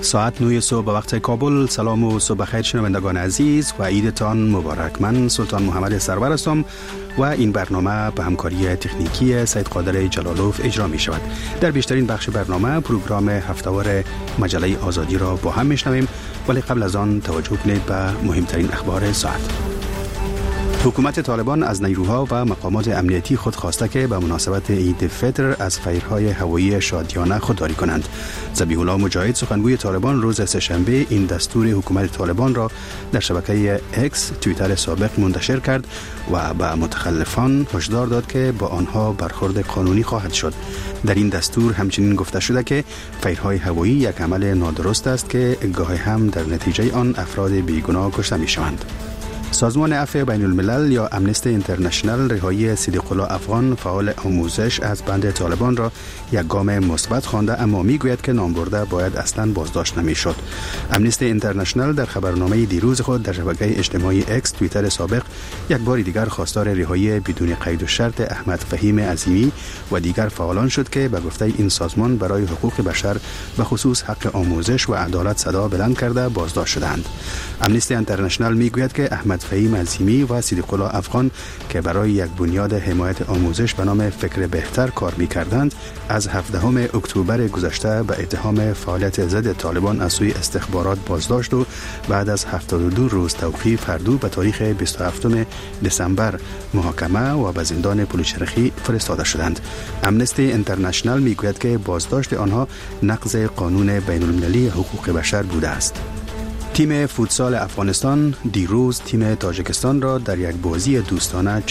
ساعت 9 صبح به وقت کابل. سلام و صبح بخیر شنوندگان عزیز و عیدتان مبارک. من سلطان محمد سرور هستم و این برنامه به همکاری تکنیکی سید قادر جلالوف اجرا می شود. در بیشترین بخش برنامه پروگرام هفته‌وار مجله آزادی را با هم میشنویم، ولی قبل از آن توجه کنید به مهمترین اخبار ساعت. حکومت طالبان از نیروها و مقامات امنیتی خود خواسته که به مناسبت عید فطر از فیرهای هوایی شادیانه خودداری کنند. ذبیح الله مجاهد سخنگوی طالبان روز سه‌شنبه این دستور حکومت طالبان را در شبکه اکس توییتر سابق منتشر کرد و به متخلفان هشدار داد که با آنها برخورد قانونی خواهد شد. در این دستور همچنین گفته شده که فیرهای هوایی یک عمل نادرست است که گاهی هم در نتیجه آن افراد بیگناه کشته می‌شوند. سازمان عفو بین الملل یا امنستی اینترنشنال رهایی صدیق الله افغان فعال آموزش از بند طالبان را یک گام مثبت خوانده، اما میگوید که نامبرده باید اصلا بازداشت نمیشد. امنستی اینترنشنال در خبرنامه دیروز خود در شبکه اجتماعی اکس توییتر سابق یک بار دیگر خواستار رهایی بدون قید و شرط احمد فهیم عظیمی و دیگر فعالان شد که به گفته این سازمان برای حقوق بشر و خصوص حق آموزش و عدالت صدا بلند کرده بازداشت شدند. امنستی اینترنشنال میگوید که احمد فهیم عظیمی و صدیق الله افغان که برای یک بنیاد حمایت آموزش به نام فکر بهتر کار می‌کردند، از 17 اکتبر گذشته به اتهام فعالیت ضد طالبان از سوی استخبارات بازداشت و بعد از 72 روز توقیف هر دو به تاریخ 27 دسامبر محاکمه و به زندان پلچرخی فرستاده شدند. امنستی اینترنشنال میگوید که بازداشت آنها نقض قانون بین المللی حقوق بشر بوده است. تیم فوتسال افغانستان دیروز تیم تاجیکستان را در یک بازی دوستانه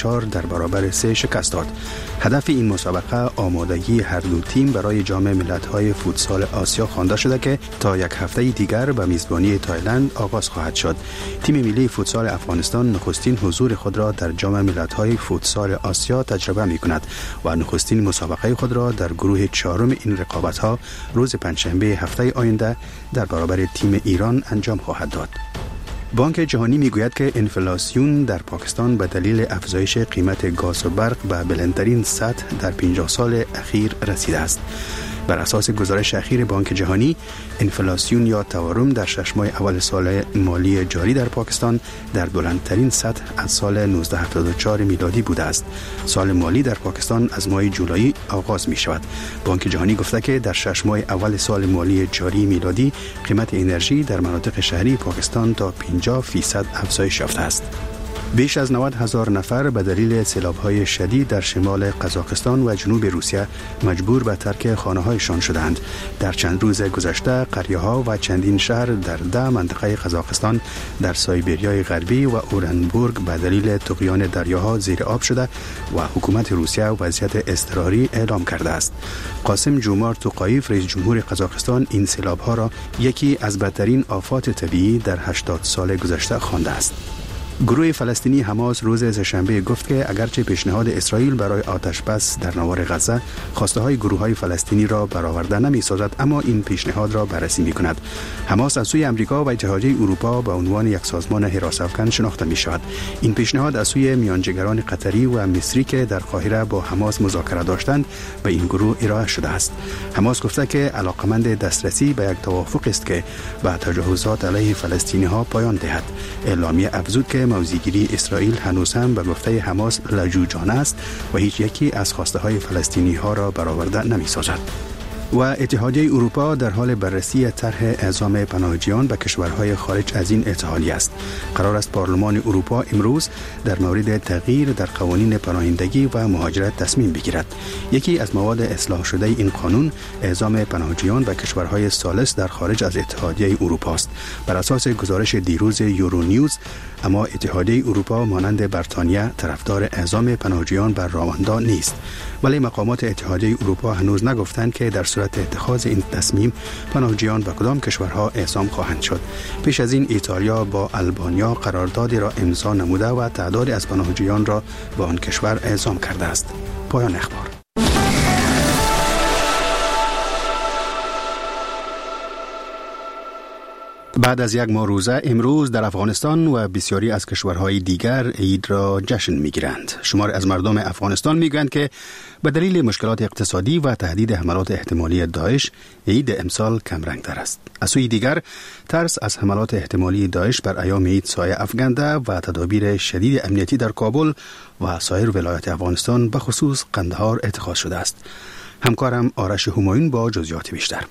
4-3 شکست داد. هدف این مسابقه آمادگی هر دو تیم برای جام ملت‌های فوتسال آسیا خوانده شده که تا یک هفته دیگر به میزبانی تایلند آغاز خواهد شد. تیم ملی فوتسال افغانستان نخستین حضور خود را در جام ملت‌های فوتسال آسیا تجربه می‌کند و نخستین مسابقه خود را در گروه چهارم این رقابت‌ها روز پنجشنبه هفته آینده در برابر تیم ایران انجام خواهد داد. بانک جهانی میگوید که انفلاسیون در پاکستان به دلیل افزایش قیمت گاز و برق به بلندترین سطح در 50 سال اخیر رسیده است. بر اساس گزارش اخیر بانک جهانی، انفلاسیون یا تورم در 6 ماه اول سال مالی جاری در پاکستان در بلندترین سطح از سال 1974 میلادی بوده است. سال مالی در پاکستان از ماه جولای آغاز می شود. بانک جهانی گفته که در 6 ماه اول سال مالی جاری میلادی قیمت انرژی در مناطق شهری پاکستان تا 50% افزایش یافته است. بیش از 90,000 نفر به دلیل سیلاب‌های شدید در شمال قزاقستان و جنوب روسیه مجبور به ترک خانه‌هایشان شدند. در چند روز گذشته قریه‌ها و چندین شهر در 10 منطقه قزاقستان در سایبریای غربی و اورنبورگ به دلیل طغیان دریاها زیر آب شده و حکومت روسیه وضعیت اضطراری اعلام کرده است. قاسم جومار توقایف رئیس جمهور قزاقستان این سیلاب‌ها را یکی از بدترین آفات طبیعی در 80 سال گذشته خوانده است. گروه فلسطینی حماس روز سه‌شنبه گفت که اگرچه پیشنهاد اسرائیل برای آتش‌بس در نوار غزه خواسته‌های گروه‌های فلسطینی را برآورده نمی‌سازد، اما این پیشنهاد را بررسی می‌کند. حماس از سوی آمریکا و اتحادیه اروپا به عنوان یک سازمان حراس‌افکن شناخته می‌شود. این پیشنهاد از سوی میانجیگران قطری و مصری که در قاهره با حماس مذاکره داشتند به این گروه ارائه شده است. حماس گفته که علاقمند دسترسی به یک توافق است که به تجاوزات علیه فلسطینی‌ها پایان دهد. اعلامیه افزود که موضع‌گیری اسرائیل هنوز هم به گفته حماس لجوجانه است و هیچ یکی از خواسته های فلسطینی ها را برآورده نمی سازد. و اتحادیه اروپا در حال بررسی طرح اعزام پناهجویان به کشورهای خارج از این اتحادیه است. قرار است پارلمان اروپا امروز در مورد تغییر در قوانین پناهندگی و مهاجرت تصمیم بگیرد. یکی از مواد اصلاح شده این قانون اعزام پناهجویان به کشورهای ثالث در خارج از اتحادیه اروپا است. بر اساس گزارش دیروز یورو نیوز، اما اتحادیه اروپا مانند بریتانیا طرفدار اعزام پناهجویان بر رواندا نیست، ولی مقامات اتحادیه اروپا هنوز نگفتند که در صورت اتخاذ این تصمیم پناهجویان به کدام کشورها اعزام خواهند شد. پیش از این ایتالیا با آلبانیا قراردادی را امضا نموده و تعدادی از پناهجویان را به آن کشور اعزام کرده است. پایان اخبار. بعد از یک ماه روزه امروز در افغانستان و بسیاری از کشورهای دیگر عید را جشن میگیرند. شمار از مردم افغانستان میگویند که به دلیل مشکلات اقتصادی و تهدید حملات احتمالی داعش عید امسال کمرنگ‌تر است. از سوی دیگر ترس از حملات احتمالی داعش بر ایام عید سایه افکنده و تدابیر شدید امنیتی در کابل و سایر ولایات افغانستان به خصوص قندهار اتخاذ شده است. همکارم آرش همایون با جزئیات بیشتر.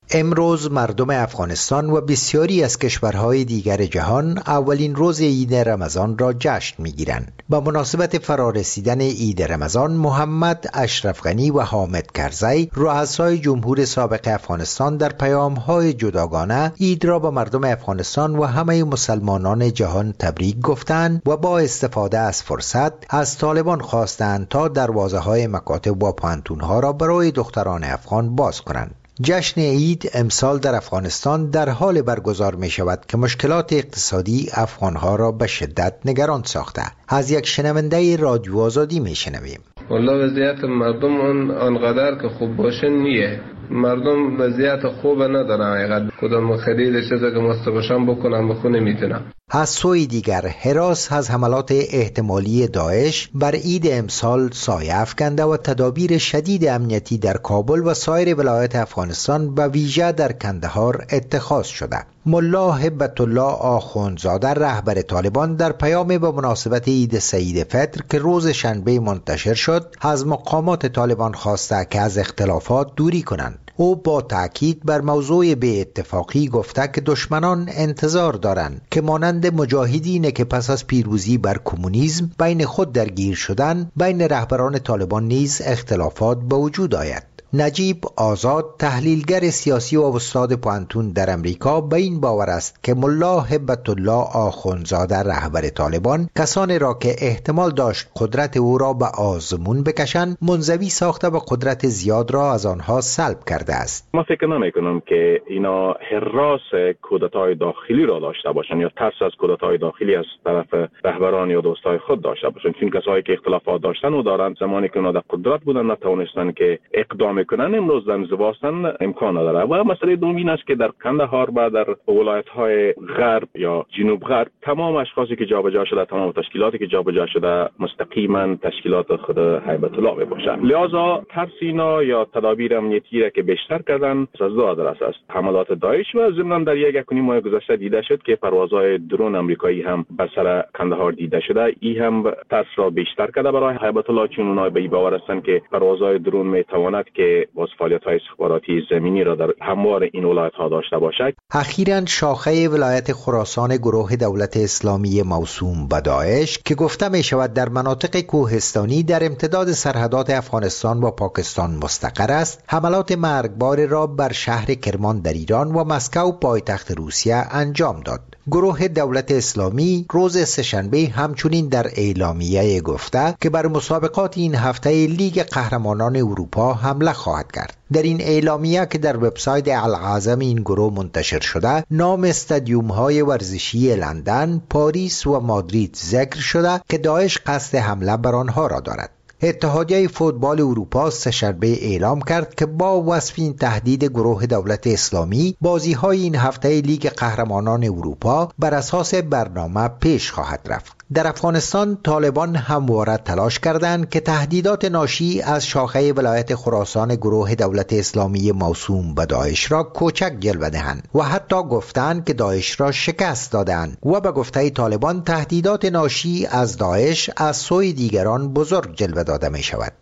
امروز مردم افغانستان و بسیاری از کشورهای دیگر جهان اولین روز عید رمضان را جشن می‌گیرند. با مناسبت فرارسیدن عید رمضان، محمد اشرف غنی و حامد کرزی، رؤسای جمهور سابق افغانستان، در پیام‌های جداگانه عید را به مردم افغانستان و همه مسلمانان جهان تبریک گفتند و با استفاده از فرصت از طالبان خواستند تا دروازه‌های مکاتب و پانتون‌ها را برای دختران افغان باز کنند. جشن عید امسال در افغانستان در حال برگزار می شود که مشکلات اقتصادی افغانها را به شدت نگران ساخته. از یک شنونده رادیو آزادی می شنویم. والله وضعیت مردم آنقدر که خوب باشه نیه. مردم وضعیت خوب ندارن. حقیقت کدام خرید چیزی که مستقشم بکنم بخونه میتونم. از سوی دیگر هراس از حملات احتمالی داعش بر عید امسال سایه افکنده و تدابیر شدید امنیتی در کابل و سایر ولایات افغانستان و ویژه در کندهار اتخاذ شده. ملا هبت الله آخوندزاده رهبر طالبان در پیام به مناسبت عید سعید فطر که روز شنبه منتشر شد از مقامات طالبان خواسته که از اختلافات دوری کنند. او با تأکید بر موضوع بی اتفاقی گفته که دشمنان انتظار دارند که مانند مجاهدین که پس از پیروزی بر کمونیسم بین خود درگیر شدند، بین رهبران طالبان نیز اختلافات به وجود آید. نجیب آزاد، تحلیلگر سیاسی و استاد پانتون در امریکا، به این باور است که ملا هبت الله آخوندزاده رهبر طالبان کسانی را که احتمال داشت قدرت او را به آزمون بکشند منزوی ساخته و قدرت زیاد را از آنها سلب کرده است. ما فکر نمی‌کنم که اینا هراس کودتای داخلی را داشته باشند یا ترس از کودتای داخلی از طرف رهبران یا دوستای خود داشته باشند، چون کسایی که اختلافات داشتن و دارند زمانی که اونا در قدرت بودن نتوانستن که اقدام کنن، امروز در زواستن امکان نداره. و مسئله دومین است که در کندهار و در ولایت‌های غرب یا جنوب غرب تمام اشخاصی که جابجا شده، تمام تشکیلاتی که جابجا شده مستقیما تشکیلات خود هیبت الله باشند. لذا ترس اینا یا تدابیر امنیتی را که بیشتر کردن از دو آدرس است. حملات داعش و ضمن در یک ماه گذشته دیده شد که پروازهای درون آمریکایی هم بر سر کندهار دیده شده. این هم ترس را بیشتر کرده برای هیبت الله، چون اونها به این باور هستند که پروازهای درون میتواند که باز فعالیت‌های استخباراتی زمینی را در هموار این ولایت‌ها داشته باشد. اخیراً شاخه ولایت خراسان گروه دولت اسلامی موسوم به داعش که گفته می شود در مناطق کوهستانی در امتداد سرحدات افغانستان و پاکستان مستقر است، حملات مرگبار را بر شهر کرمان در ایران و مسکو پایتخت روسیه انجام داد. گروه دولت اسلامی روز سه‌شنبه همچنین در اعلامیه گفته که بر مسابقات این هفته لیگ قهرمانان اروپا حمله خواهد کرد. در این اعلامیه که در وبسایت العظم این گروه منتشر شده، نام استادیوم‌های ورزشی لندن، پاریس و مادرید ذکر شده که داعش قصد حمله بر آنها را دارد. اتحادیه فوتبال اروپا سه‌شنبه اعلام کرد که با وصف این تهدید گروه دولت اسلامی، بازی‌های این هفته لیگ قهرمانان اروپا بر اساس برنامه پیش خواهد رفت. در افغانستان طالبان همواره تلاش کردند که تهدیدات ناشی از شاخه ولایت خراسان گروه دولت اسلامی موسوم به داعش را کوچک جلوه دهند و حتی گفتند که داعش را شکست دادند و به گفته طالبان تهدیدات ناشی از داعش از سوی دیگران بزرگ جلوه داده می شود.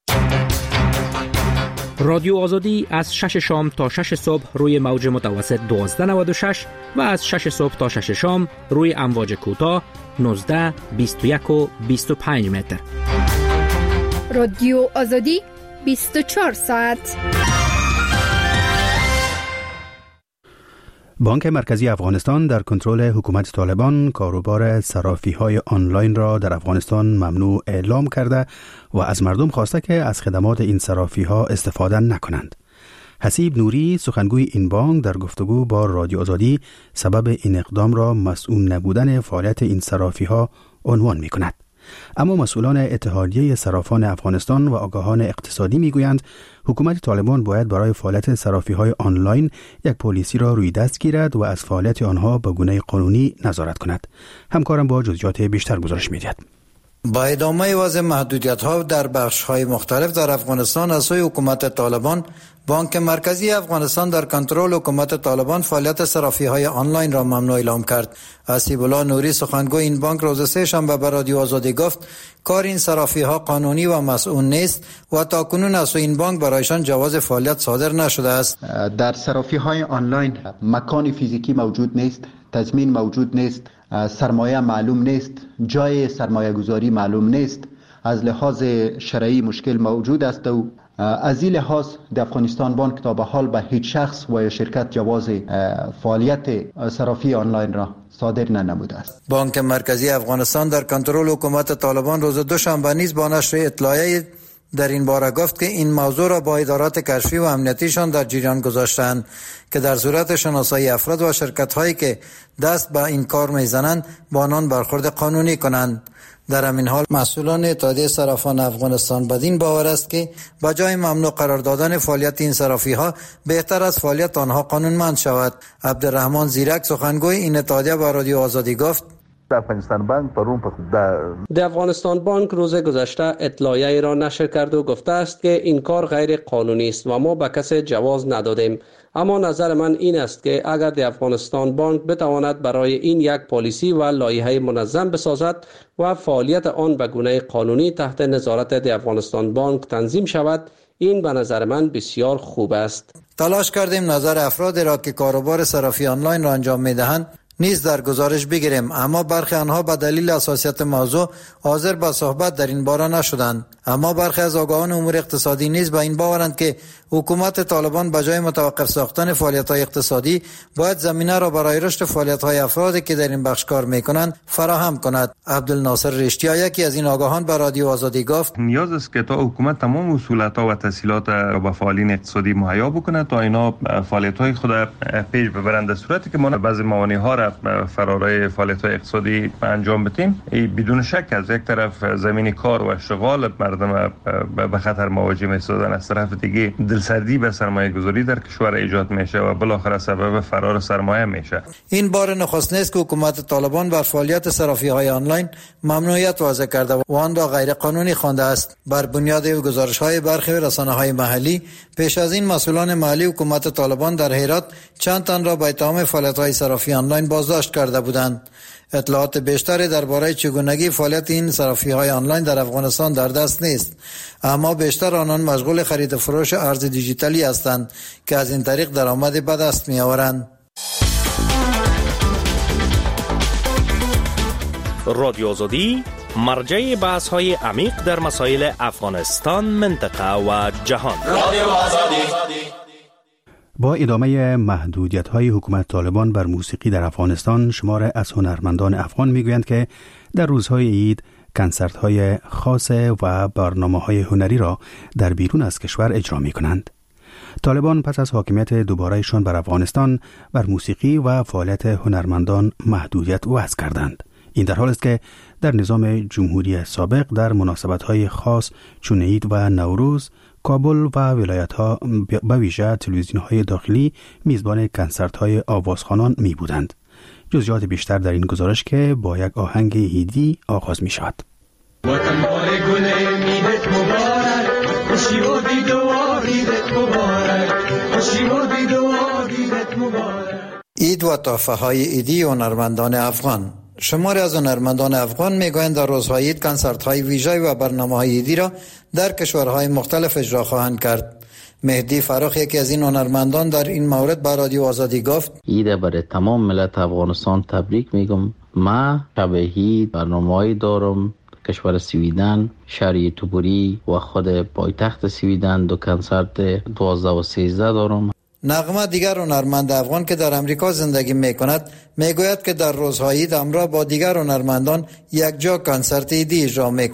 رادیو آزادی از 6 شام تا 6 صبح روی موج متوسط 1296 و از 6 صبح تا 6 شام روی امواج کوتاه 19, 21 و 25 متر. رادیو آزادی 24 ساعت. بانک مرکزی افغانستان در کنترل حکومت طالبان کاروبار صرافی‌های آنلاین را در افغانستان ممنوع اعلام کرده و از مردم خواسته که از خدمات این صرافی‌ها استفاده نکنند. حسیب نوری سخنگوی این بانک در گفتگو با رادیو آزادی سبب این اقدام را مسئول نبودن فعالیت این صرافی‌ها عنوان می‌کند. اما مسئولان اتحادیه صرافان افغانستان و آگاهان اقتصادی میگویند حکومت طالبان باید برای فعالیت صرافی‌های آنلاین یک پلیسی را روی دست گیرد و از فعالیت آنها به گونه قانونی نظارت کند. همکارم با جزئیات بیشتر گزارش می‌دهد. با ادامه وضع محدودیت‌ها در بخش‌های مختلف در افغانستان از سوی حکومت طالبان، بانک مرکزی افغانستان در کنترل حکومت طالبان فعالیت صرافی‌های آنلاین را ممنوع اعلام کرد. حسیب‌الله نوری سخنگوی این بانک روز سه‌شنبه به رادیو آزادی گفت کار این صرافی‌ها قانونی و مسئول نیست و تاکنون از سوی این بانک برایشان جواز فعالیت صادر نشده است. در صرافی‌های آنلاین مکان فیزیکی موجود نیست، تضمین موجود نیست، سرمایه معلوم نیست، جای سرمایه گذاری معلوم نیست، از لحاظ شرعی مشکل موجود است و از این لحاظ در افغانستان بانک تا به حال به هیچ شخص و یا شرکت جواز فعالیت صرافی آنلاین را صادر ننموده است. بانک مرکزی افغانستان در کنترل حکومت طالبان روز دوشنبه نیز با نشر اطلاعیه در این باره گفت که این موضوع را با ادارات کشفی و امنیتیشان در جریان گذاشتند که در صورت شناسایی افراد و شرکت‌هایی که دست به این کار می‌زنند با آنان برخورد قانونی کنند. در همین حال مسئولان اتحادیه صرافان افغانستان بدین باور است که به جای ممنوع قرار دادن فعالیت این صرافی‌ها بهتر از فعالیت آنها قانونمند شود. عبدالرحمن زیرک سخنگوی این اتحادیه به رادیو آزادی گفت در افغانستان بانک روز گذشته اطلاعیه را نشر کرد و گفته است که این کار غیر قانونی است و ما به کسی جواز ندادیم. اما نظر من این است که اگر در افغانستان بانک بتواند برای این یک پالیسی و لایحه منظم بسازد و فعالیت آن به گونه قانونی تحت نظارت در افغانستان بانک تنظیم شود، این به نظر من بسیار خوب است. تلاش کردیم نظر افرادی را که کاروبار صرافی آنلاین را انجام می‌دهند نیز در گزارش بگیریم، اما برخی آنها به دلیل حساسیت موضوع حاضر به صحبت در این باره نشدند. اما برخی از آگاهان امور اقتصادی نیز به این باورند که حکومت طالبان به جای متوقف ساختن فعالیت‌های اقتصادی باید زمینه را برای رشد فعالیت‌های افرادی که در این بخش کار می‌کنند فراهم کند. عبدالناصر رشتیا یکی از این آگاهان به رادیو آزادی گفت نیاز است که تا حکومت تمام اصولات‌ها و تسهیلات را به فعالین اقتصادی مهیا بکند تا اینا فعالیت‌های خود پیش ببرند، در صورتی که ما بعضی موانع‌ها را فرارای فعالیت‌های اقتصادی انجام بدیم بدون شک از یک طرف زمین کار و اشتغال مردم به خطر مواجه می‌سازند، از طرف دیگه دلسردی به سرمایه گذاری در کشور ایجاد میشه و بالاخره سبب فرار سرمایه میشه. این بار نخست نیست که حکومت طالبان بر فعالیت صرافی‌های آنلاین ممنوعیت وضع کرده و آن را غیر قانونی خوانده است. بر بنیاد گزارش‌های برخی رسانه‌های محلی پیش از این مسئولان محلی حکومت طالبان در هرات چند تن را به اتهام فعالیت‌های صرافی آنلاین بازداشت کرده بودند. اطلاعات بیشتری درباره چگونگی فعالیت این صرافی‌های آنلاین در افغانستان در دست نیست، اما بیشتر آنان مشغول خرید و فروش ارز دیجیتالی هستند که از این طریق درآمد به دست می‌آورند. رادیو آزادی مرجع بحث‌های عمیق در مسائل افغانستان، منطقه و جهان. رادیو آزادی. با ادامه محدودیت‌های حکومت طالبان بر موسیقی در افغانستان، شمار از هنرمندان افغان می‌گویند که در روزهای عید کنسرت‌های خاص و برنامه‌های هنری را در بیرون از کشور اجرا می‌کنند. طالبان پس از حاکمیت دوباره‌شان بر افغانستان بر موسیقی و فعالیت هنرمندان محدودیت وضع کردند. این در حال است که در نظام جمهوری سابق در مناسبت‌های خاص چون عید و نوروز کابل و ولایت‌ها به ویژه تلویزیون‌های داخلی میزبان کنسرت‌های آوازخوانان می‌بودند. جزئیات بیشتر در این گزارش که با یک آهنگ عیدی آغاز می‌شود. وطن بار گل عیدت مبارک، خوشی و دید و عیدت مبارک، خوشی و دید و عیدت مبارک. عید و تحفه‌های عیدی هنرمندان افغان. شماری از هنرمندان افغان میگویند در روزهای عید کنسرت‌های ویژه و برنامه‌های عیدی را در کشورهای مختلف اجرا خواهند کرد. مهدی فراخ یکی از این هنرمندان در این مورد به رادیو آزادی گفت عید برای تمام ملت افغانستان تبریک میگم. ما شب عید برنامه‌ای دارم کشور سویدن، شهر توبری و خود پایتخت سویدن دو کنسرت 12 و 13 دارم. نغمه دیگر هنرمند افغان که در امریکا زندگی میکند میگوید که در روزهای عید همراه با دیگر هنرمندان یک جا کنسرت عیدی اجرا میکند.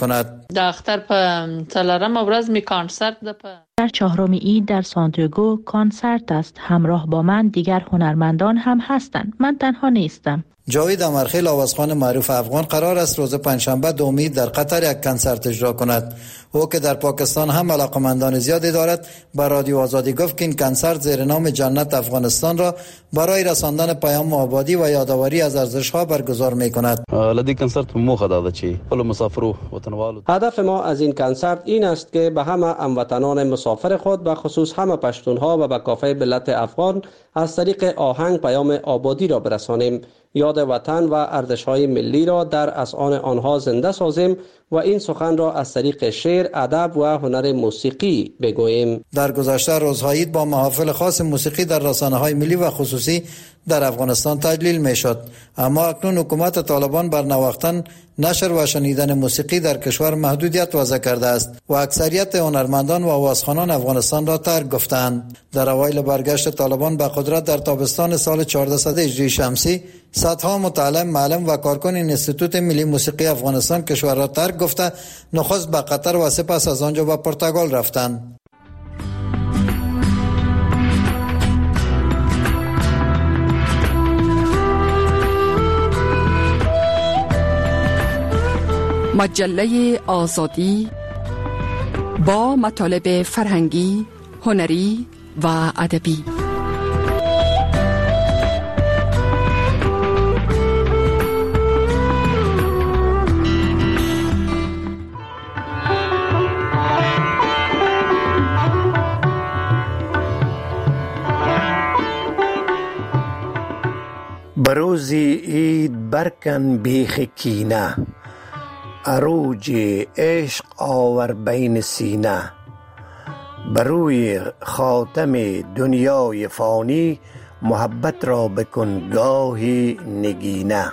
د اختر په څلورم ورځ می کنسرت ده. در 4 عید در سانتیاگو کنسرت است. همراه با من دیگر هنرمندان هم هستند. من تنها نیستم. جاوید امرخیل آوازخوان معروف افغان قرار است روز پنجشنبه 2 عید در قطر یک کنسرت اجرا کند. او که در پاکستان هم علاقمندان زیادی دارد، به رادیو آزادی گفت که این کنسرت زیر نام جنت افغانستان را برای رساندن پیام آبادی و یادآوری از ارزش‌ها برگزار می‌کند. لدی کنسرت موخه داده چی کل مسافرو وطنوالو. هدف ما از این کنسرت این است که به همه هموطنان مسافر خود و خصوص همه پشتونها و به کافه ملت افغان از طریق آهنگ پیام آبادی را برسانیم. یاد وطن و ارزش‌های ملی را در اذهان آنها زنده سازیم و این سخن را از طریق شعر، ادب و هنر موسیقی بگوییم. در گذشته روزهای عید با محافل خاص موسیقی در رسانه‌های ملی و خصوصی در افغانستان تجلیل می‌شد، اما اکنون حکومت طالبان بر نواختن، نشر و شنیدن موسیقی در کشور محدودیت وضع کرده است و اکثریت هنرمندان و آوازخوانان افغانستان را ترک گفتند. در اوایل برگشت طالبان به قدرت در تابستان سال 1400 هجری شمسی، صدها متعلم، معلم و کارکن انستیتوت ملی موسیقی افغانستان کشور را ترک گفته نخست به قطر و سپس از آنجا به پرتغال رفتند. مجله آزادی با مطالب فرهنگی، هنری و ادبی. بروزی عید برکن بیخ کینه، عروج عشق آور بین سینه، بروی خاتم دنیای فانی محبت را بکن گاهی نگینه.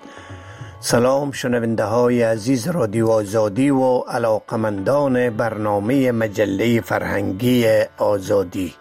سلام شنونده های عزیز رادیو آزادی و علاقمندان برنامه مجله فرهنگی آزادی،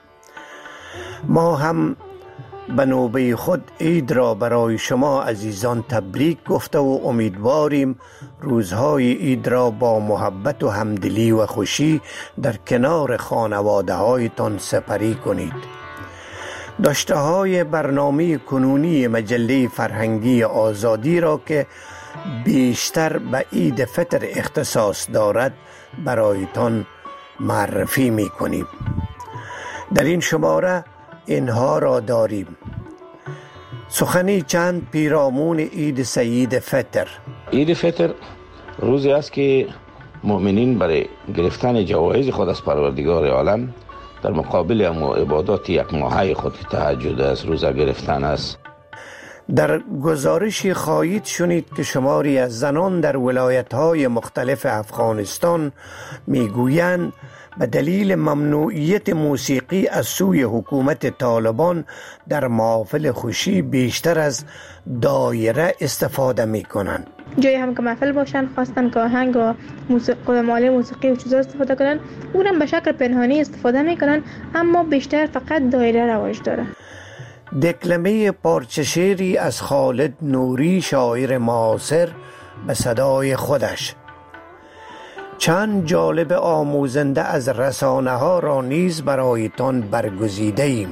ما هم به نوبه خود عید را برای شما عزیزان تبریک گفته و امیدواریم روزهای عید را با محبت و همدلی و خوشی در کنار خانواده هایتان سپری کنید. داشته های برنامه کنونی مجله فرهنگی آزادی را که بیشتر به عید فطر اختصاص دارد برایتان معرفی می کنیم. در این شماره اینها را داریم: سخنی چند پیرامون عید سعید فطر. عید فطر روزی است که مؤمنین برای گرفتن جوایز خود از پروردگار عالم در مقابل عبادات یک ماهه خود تهجد است، روزه گرفتن است. در گزارشی خواهید شنید که شماری از زنان در ولایت‌های مختلف افغانستان میگویند به دلیل ممنوعیت موسیقی از سوی حکومت طالبان در محافل خوشی بیشتر از دایره استفاده می کنند. جایی هم که محفل باشن خواستن که آهنگ و مالی موسیقی و چیزا استفاده کنن، اونم به شکل پنهانی استفاده می کنن، اما بیشتر فقط دایره رواج داره. دکلمه پارچه شعری از خالد نوری شاعر معاصر به صدای خودش. چند جالب آموزنده از رسانه ها را نیز برایتان برگزیده ایم.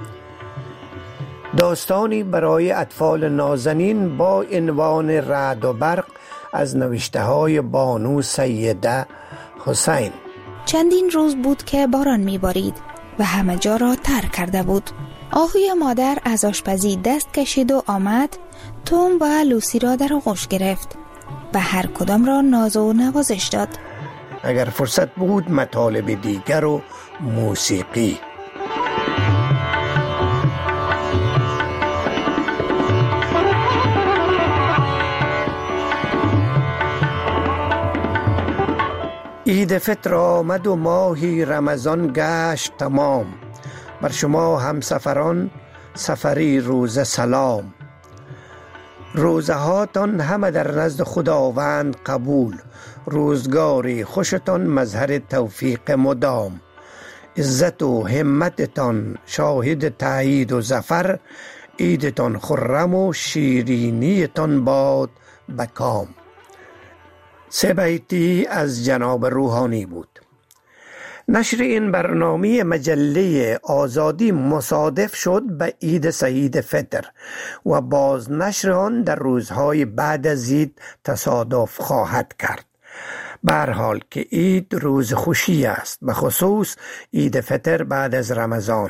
داستانی برای اطفال نازنین با عنوان رعد و برق از نوشته های بانو سیده حسین. چندین روز بود که باران میبارید و همه جا را تر کرده بود. آهوی مادر از آشپزی دست کشید و آمد توم و لوسی را در آغوش گرفت و هر کدام را ناز و نوازش داد. اگر فرصت بود مطالب دیگر و موسیقی. عید فطر آمد و ماهی رمضان گشت تمام، بر شما همسفران سفری روزه سلام. روزه هاتان همه در نزد خداوند قبول، روزگاری خوشتان مظهر توفیق مدام. عزت و همتتان شاهد تایید و ظفر، عیدتان خرم و شیرینیتان باد بکام. 3 بیتی از جناب روحانی بود. نشر این برنامه مجله آزادی مصادف شد به عید سعید فطر و باز نشر آن در روزهای بعد از عید تصادف خواهد کرد. به هر حال که عید روز خوشی است، به خصوص عید فطر بعد از رمضان.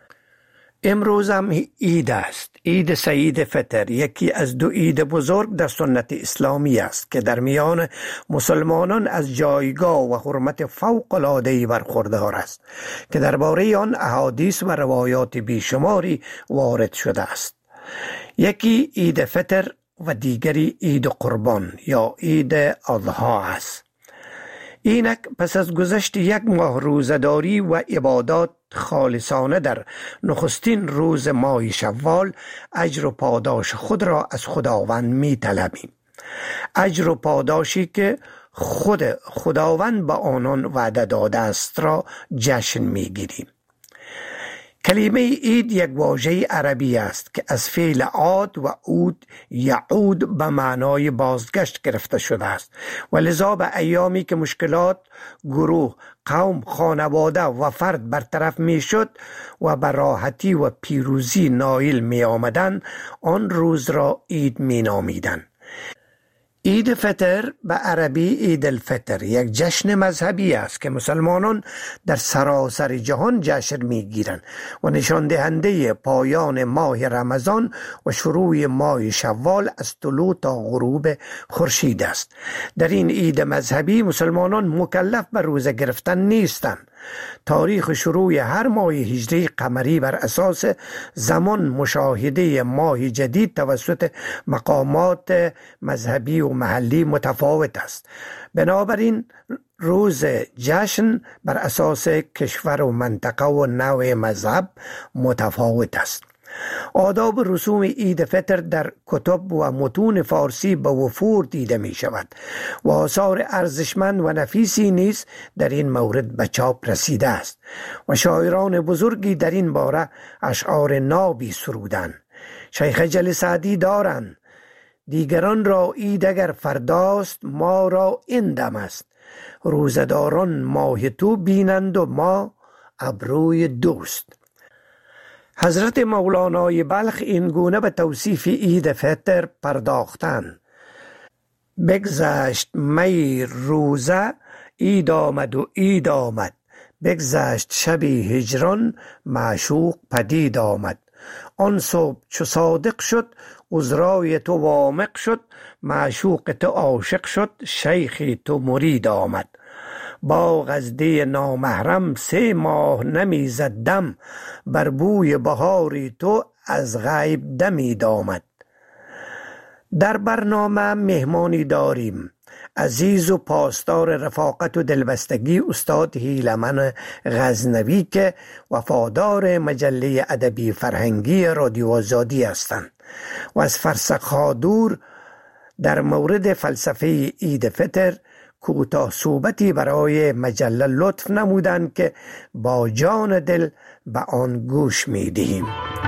امروز هم عید است، عید سعید فطر، یکی از 2 عید بزرگ در سنت اسلامی است که در میان مسلمانان از جایگاه و حرمت فوق‌العاده‌ای برخوردار است که درباره آن احادیث و روایات بیشماری وارد شده است. یکی عید فطر و دیگری عید قربان یا عید اضحی است. اینک پس از گذشت 1 ماه روزه‌داری و عبادات خالصانه در نخستین روز ماه شوال اجر و پاداش خود را از خداوند می طلبیم. اجر و پاداشی که خداوند به آنان وعده داده است را جشن می گیریم. کلمه عید یک واژه عربی است که از فعل عاد و عود یعود به معنای بازگشت گرفته شده است و لذا به ایامی که مشکلات گروه، قوم، خانواده و فرد برطرف می شد و به راحتی و پیروزی نائل می آمدن، آن روز را عید می نامیدن. عید فطر به عربی عید الفطر یک جشن مذهبی است که مسلمانان در سراسر جهان جشن میگیرند و نشان دهنده پایان ماه رمضان و شروع ماه شوال از طلوع تا غروب خورشید است. در این عید مذهبی مسلمانان مکلف به روزه گرفتن نیستند. تاریخ شروع هر ماه هجری قمری بر اساس زمان مشاهده ماه جدید توسط مقامات مذهبی و محلی متفاوت است. بنابراین روز جشن بر اساس کشور و منطقه و نوع مذهب متفاوت است. آداب و رسوم عید فطر در کتب و متون فارسی به وفور دیده می شود و آثار ارزشمند و نفیسی نیز در این مورد به چاپ رسیده است و شاعران بزرگی در این باره اشعار نابی سرودند. شیخ جل سعدی دارند: دیگران را عید اگر فرداست، ما را این دم است. روزداران ماه تو بینند و ما ابروی دوست. حضرت مولانای بلخ این گونه به توصیف عید فطر پرداختند: بگذشت می روزه، عید آمد و عید آمد. بگذشت شبی هجران، معشوق پدید آمد. آن صبح چو صادق شد، عذرای تو وامق شد. معشوق تو عاشق شد، شیخی تو مرید آمد. باغ از دی نامحرم 3 ماه نمیزد دم. بر بوی بهاری تو از غیب دمید آمد. در برنامه مهمانی داریم عزیز و پاسدار رفاقت و دلبستگی استاد هیلمن غزنوی که وفادار مجله ادبی فرهنگی رادیو آزادی هستند و از فرسخ‌ها دور در مورد فلسفه عید فطر کوتاه صحبتی برای مجله لطف نمودند که با جان دل به آن گوش می دهیم.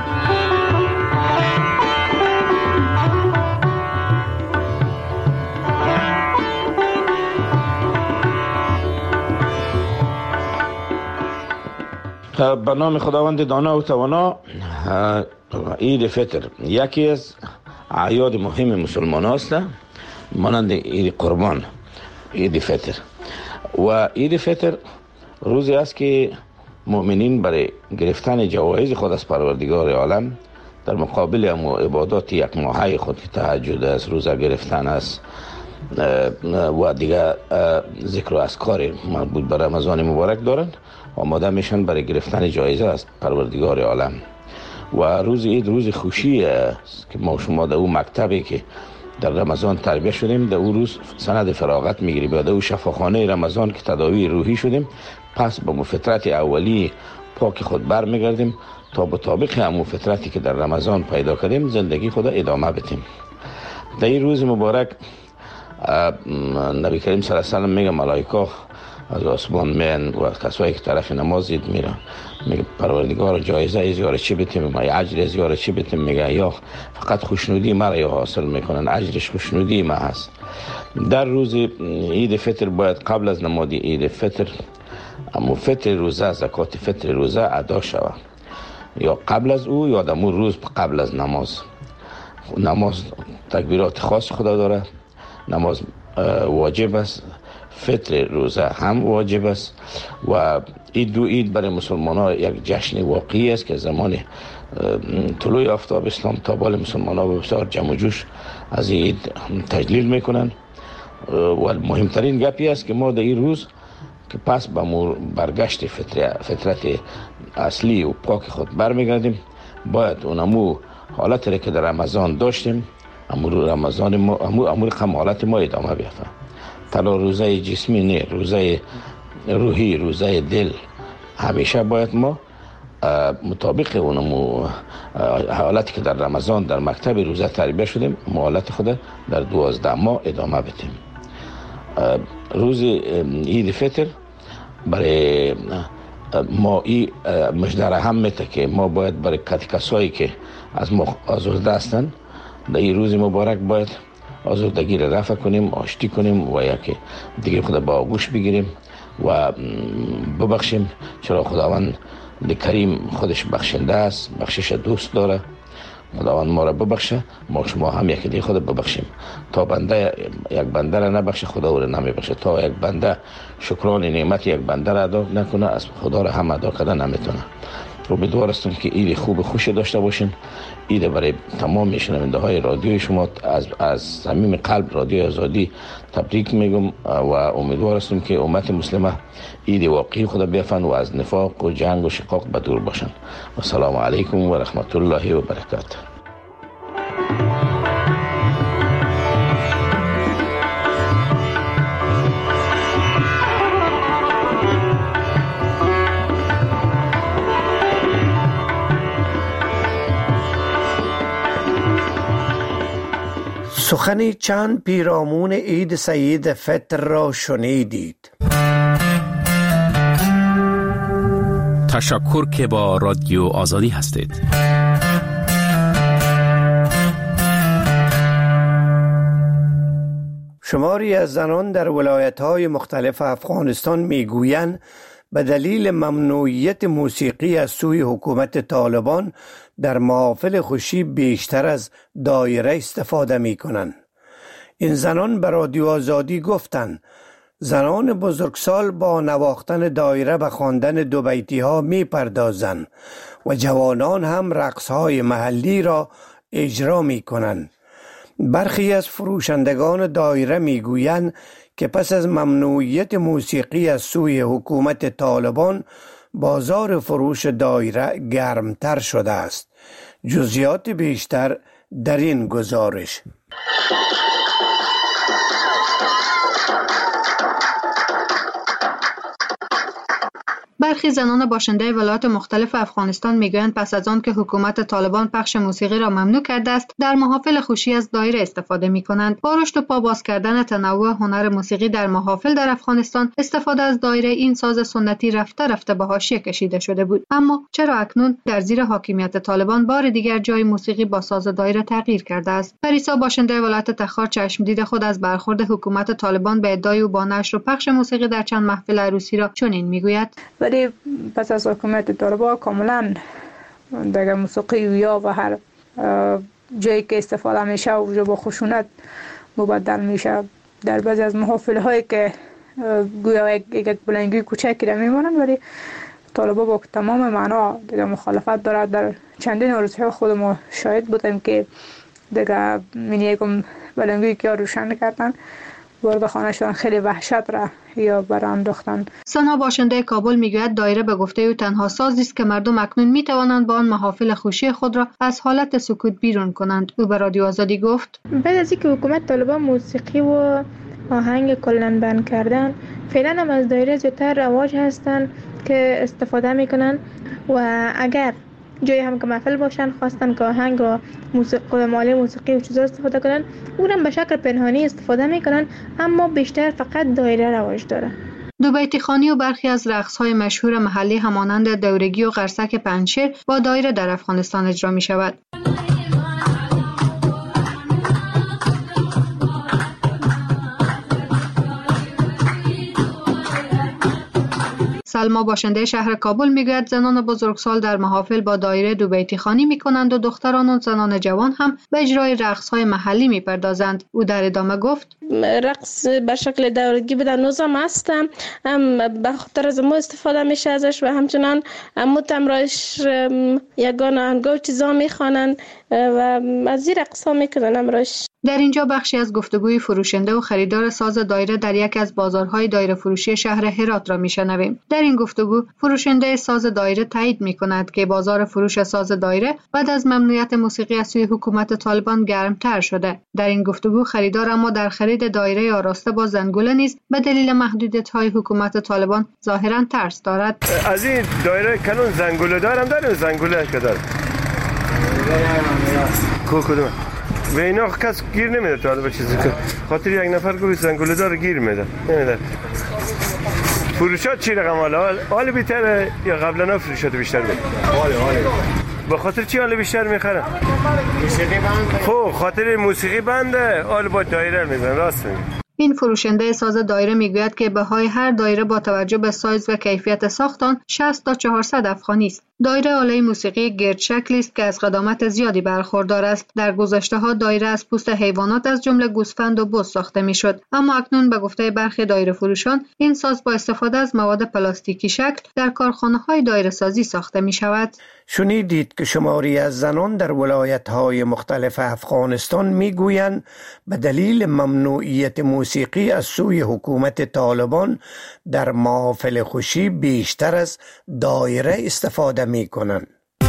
به نام خداوند دانا و توانا. عید فطر یکی از اعیاد مهم مسلمان است، مانند عید قربان. عید فطر و عید فطر روزی است که مؤمنین برای گرفتن جوایز خود از پروردگار عالم در مقابل عبادات 1 ماهه خود که تهجد است، روزه گرفتن است و دیگر ذکر و اذکار مربوط به رمضان مبارک دارند، آماده میشن برای گرفتن جایزه از پروردگار عالم. و روز عید روز خوشی است که ما شما در اون مکتبی که در رمضان تربیت شدیم در اون روز سند فراغت میگیریم، در اون شفاخانه رمضان که تداوی روحی شدیم، پس با فطرت اولی پاک خود بر میگردیم تا به طابق همون فطرتی که در رمضان پیدا کردیم زندگی خود ادامه بدیم. در این روز مبارک نبی کریم صلی الله علیه و سلم میگه ملائکه از آسمان میان و کسایی که طرف نمازید میرن میگه پروردگار جایزه از یاره چی بتیم، ما اجر از یاره چی بتیم، میگه یا فقط خوشنودی مرا یا حاصل میکنن، اجرش خوشنودی ما هست. در روز عید فطر باید قبل از نماز عید فطر اما فطر روزه، زکات فطر روزه ادا شود، یا قبل از او یا دمون روز قبل از نماز تکبیرات خاص خدا داره. نماز واجب است، فطر روزه هم واجب است و این دو عید برای مسلمان ها یک جشن واقعی است که زمان طلوع آفتاب اسلام تا بال مسلمان ها بسیار جمع و جوش از این عید تجلیل میکنن و مهمترین گپی است که ما در این روز که پس به برگشت فطرت اصلی و پاک خود برمیگردیم، باید اونمو حالتی که در رمضان داشتیم امور رقم حالت ما ادامه بیافته. تنها روزه جسمی نه، روزه روحی، روزه دل همیشه باید ما مطابق اونمو حالتی که در رمضان در مکتب روزه تربیت شدیم حالت خود در 12 ماه ادامه بدیم. روز عید فطر برای ما این مجدر هم میته که ما باید برای کسایی که از ما آزرده هستند در این روز مبارک باید آزردگی را رفع کنیم، آشتی کنیم و یکی دیگه خدا با آغوش بگیریم و ببخشیم، چرا خداوند کریم خودش بخشنده است، بخشش دوست داره. خداوند ما را ببخشه، ما شما هم یکی دیگه خود ببخشیم. تا بنده یک بنده را نبخشه خدا او را نمیبخشه. تا یک بنده شکران نعمت یک بنده را ادا نکنه از خدا را هم ادا کردن نمیتونه. امیدوار هستم که عید خوب خوش داشته باشین. عید برای تمام شنونده های رادیوی شما از صمیم قلب رادیو آزادی تبریک میگم و امیدوار هستم که امت مسلمه عید واقعی خدا بیافن و از نفاق و جنگ و شقاق به دور باشن. و سلام علیکم و رحمت الله و برکاته. سخن چند پیرامون عید سعید فطر را شنیدید. تشکر که با رادیو آزادی هستید. شماری از زنان در ولایت‌های مختلف افغانستان میگویند به دلیل ممنوعیت موسیقی از سوی حکومت طالبان در محافل خوشی بیشتر از دایره استفاده می کنند. این زنان به رادیو آزادی گفتند زنان بزرگسال با نواختن دایره به خواندن دو بیتی ها می پردازند و جوانان هم رقص های محلی را اجرا می کنند. برخی از فروشندگان دایره می گویند که پس از ممنوعیت موسیقی از سوی حکومت طالبان بازار فروش دایره گرمتر شده است. جزئیات بیشتر در این گزارش. برخی زنان باشنده ولایات مختلف افغانستان میگویند پس از آن که حکومت طالبان پخش موسیقی را ممنوع کرده است در محافل خوشی از دایره استفاده میکنند. با رشد و پا باز کردن تنوع هنر موسیقی در محافل در افغانستان استفاده از دایره این ساز سنتی رفته به حاشیه کشیده شده بود. اما چرا اکنون در زیر حاکمیت طالبان بار دیگر جای موسیقی با ساز دایره تغییر کرده است؟ پریسا باشنده ولایت تخار چشمدید خود از برخورد حکومت طالبان به ادعای او با نشر و پخش موسیقی در چند محفل عروسی را چنین میگوید: پس از حکومت طالبان کاملا دیگه موسیقی یا و هر جایی که استفاده میشه و با خشونت مبدل میشه. در بعضی از محافل هایی که گویا یک بلنگی کوچکی را میمونن ولی طالبان با تمام معنا دیگه مخالفت دارد. در چندین عروسی خود ما شاهد بودیم که دیگه یکم بلنگی که روشن کردن وارد خانه شدن، خیلی وحشت را یا برانداختن. سنا باشنده کابل میگوید دایره به گفته او تنها سازی است که مردم اکنون میتوانند با آن محافل خوشی خود را از حالت سکوت بیرون کنند. او به رادیو آزادی گفت: بعد از اینکه حکومت طالبان موسیقی و آهنگ کلاً بند کردن، فعلا هم از دایره زیادتر رواج هستند که استفاده میکنن و اگر جایی هم که محفل باشن خواستن که آهنگ و موسیقی موسیقی و چیزا استفاده کنن، اونم به شکل پنهانی استفاده میکنن، اما بیشتر فقط دایره رواج داره. دوبیتی خوانی و برخی از رقص‌های مشهور محلی همانند دورگی و قرصک پنجشیر با دایره در افغانستان اجرا می‌شود. سلما باشنده شهر کابل میگوید زنان بزرگسال در محافل با دایره دوبیتی خوانی میکنند و دختران و زنان جوان هم به اجرای رقص‌های محلی میپردازند. او در ادامه گفت رقص به شکل دورگی به نوزم هستم، به خاطر از ما استفاده میشه ازش و همچنان متمرایش یگان آهنگا و چیزا میخوانند و از این رقص‌ها میکنن امروز. در اینجا بخشی از گفتگوی فروشنده و خریدار ساز دایره در یک از بازارهای دایره فروشی شهر هرات را میشنویم. در این گفتگو فروشنده ساز دایره تایید میکند که بازار فروش ساز دایره بعد از ممنوعیت موسیقی از سوی حکومت طالبان گرمتر شده. در این گفتگو خریدار اما در خرید دایره آراسته با زنگوله نیز به دلیل محدودیت‌های حکومت طالبان ظاهراً ترس دارد. از این دایره کنون زنگوله دارم زنگوله کدار کدوم و اینا کس گیر نمیده تا به چیزی که خاطر یک نفر گوی زنگوله دار گیر میده نمیده. فروشات چی رقم حال بیتر یا قبلا فروشات بیشتر بود؟ حال به خاطر چی حال بیشتر میخرن؟ موسیقی بنده. خب خاطر موسیقی بنده حال با دایره میزن. راست میگه. این فروشنده ساز دایره میگوید که بهای هر دایره با توجه به سایز و کیفیت ساخت آن 60 تا 400 افغانی است. دایره آله موسیقی گرد شکلی است که از قدامت زیادی برخوردار است. در گذشته‌ها دایره از پوست حیوانات از جمله گوسفند و بز ساخته میشد، اما اکنون به گفته برخی دایره فروشان این ساز با استفاده از مواد پلاستیکی شکل در کارخانه‌های دایره سازی ساخته می شود. شنیدید که شماری از زنان در ولایت‌های مختلف افغانستان میگویند به دلیل ممنوعیت موسیقی از سوی حکومت طالبان در محافل خوشی بیشتر از دایره استفاده می‌کنند.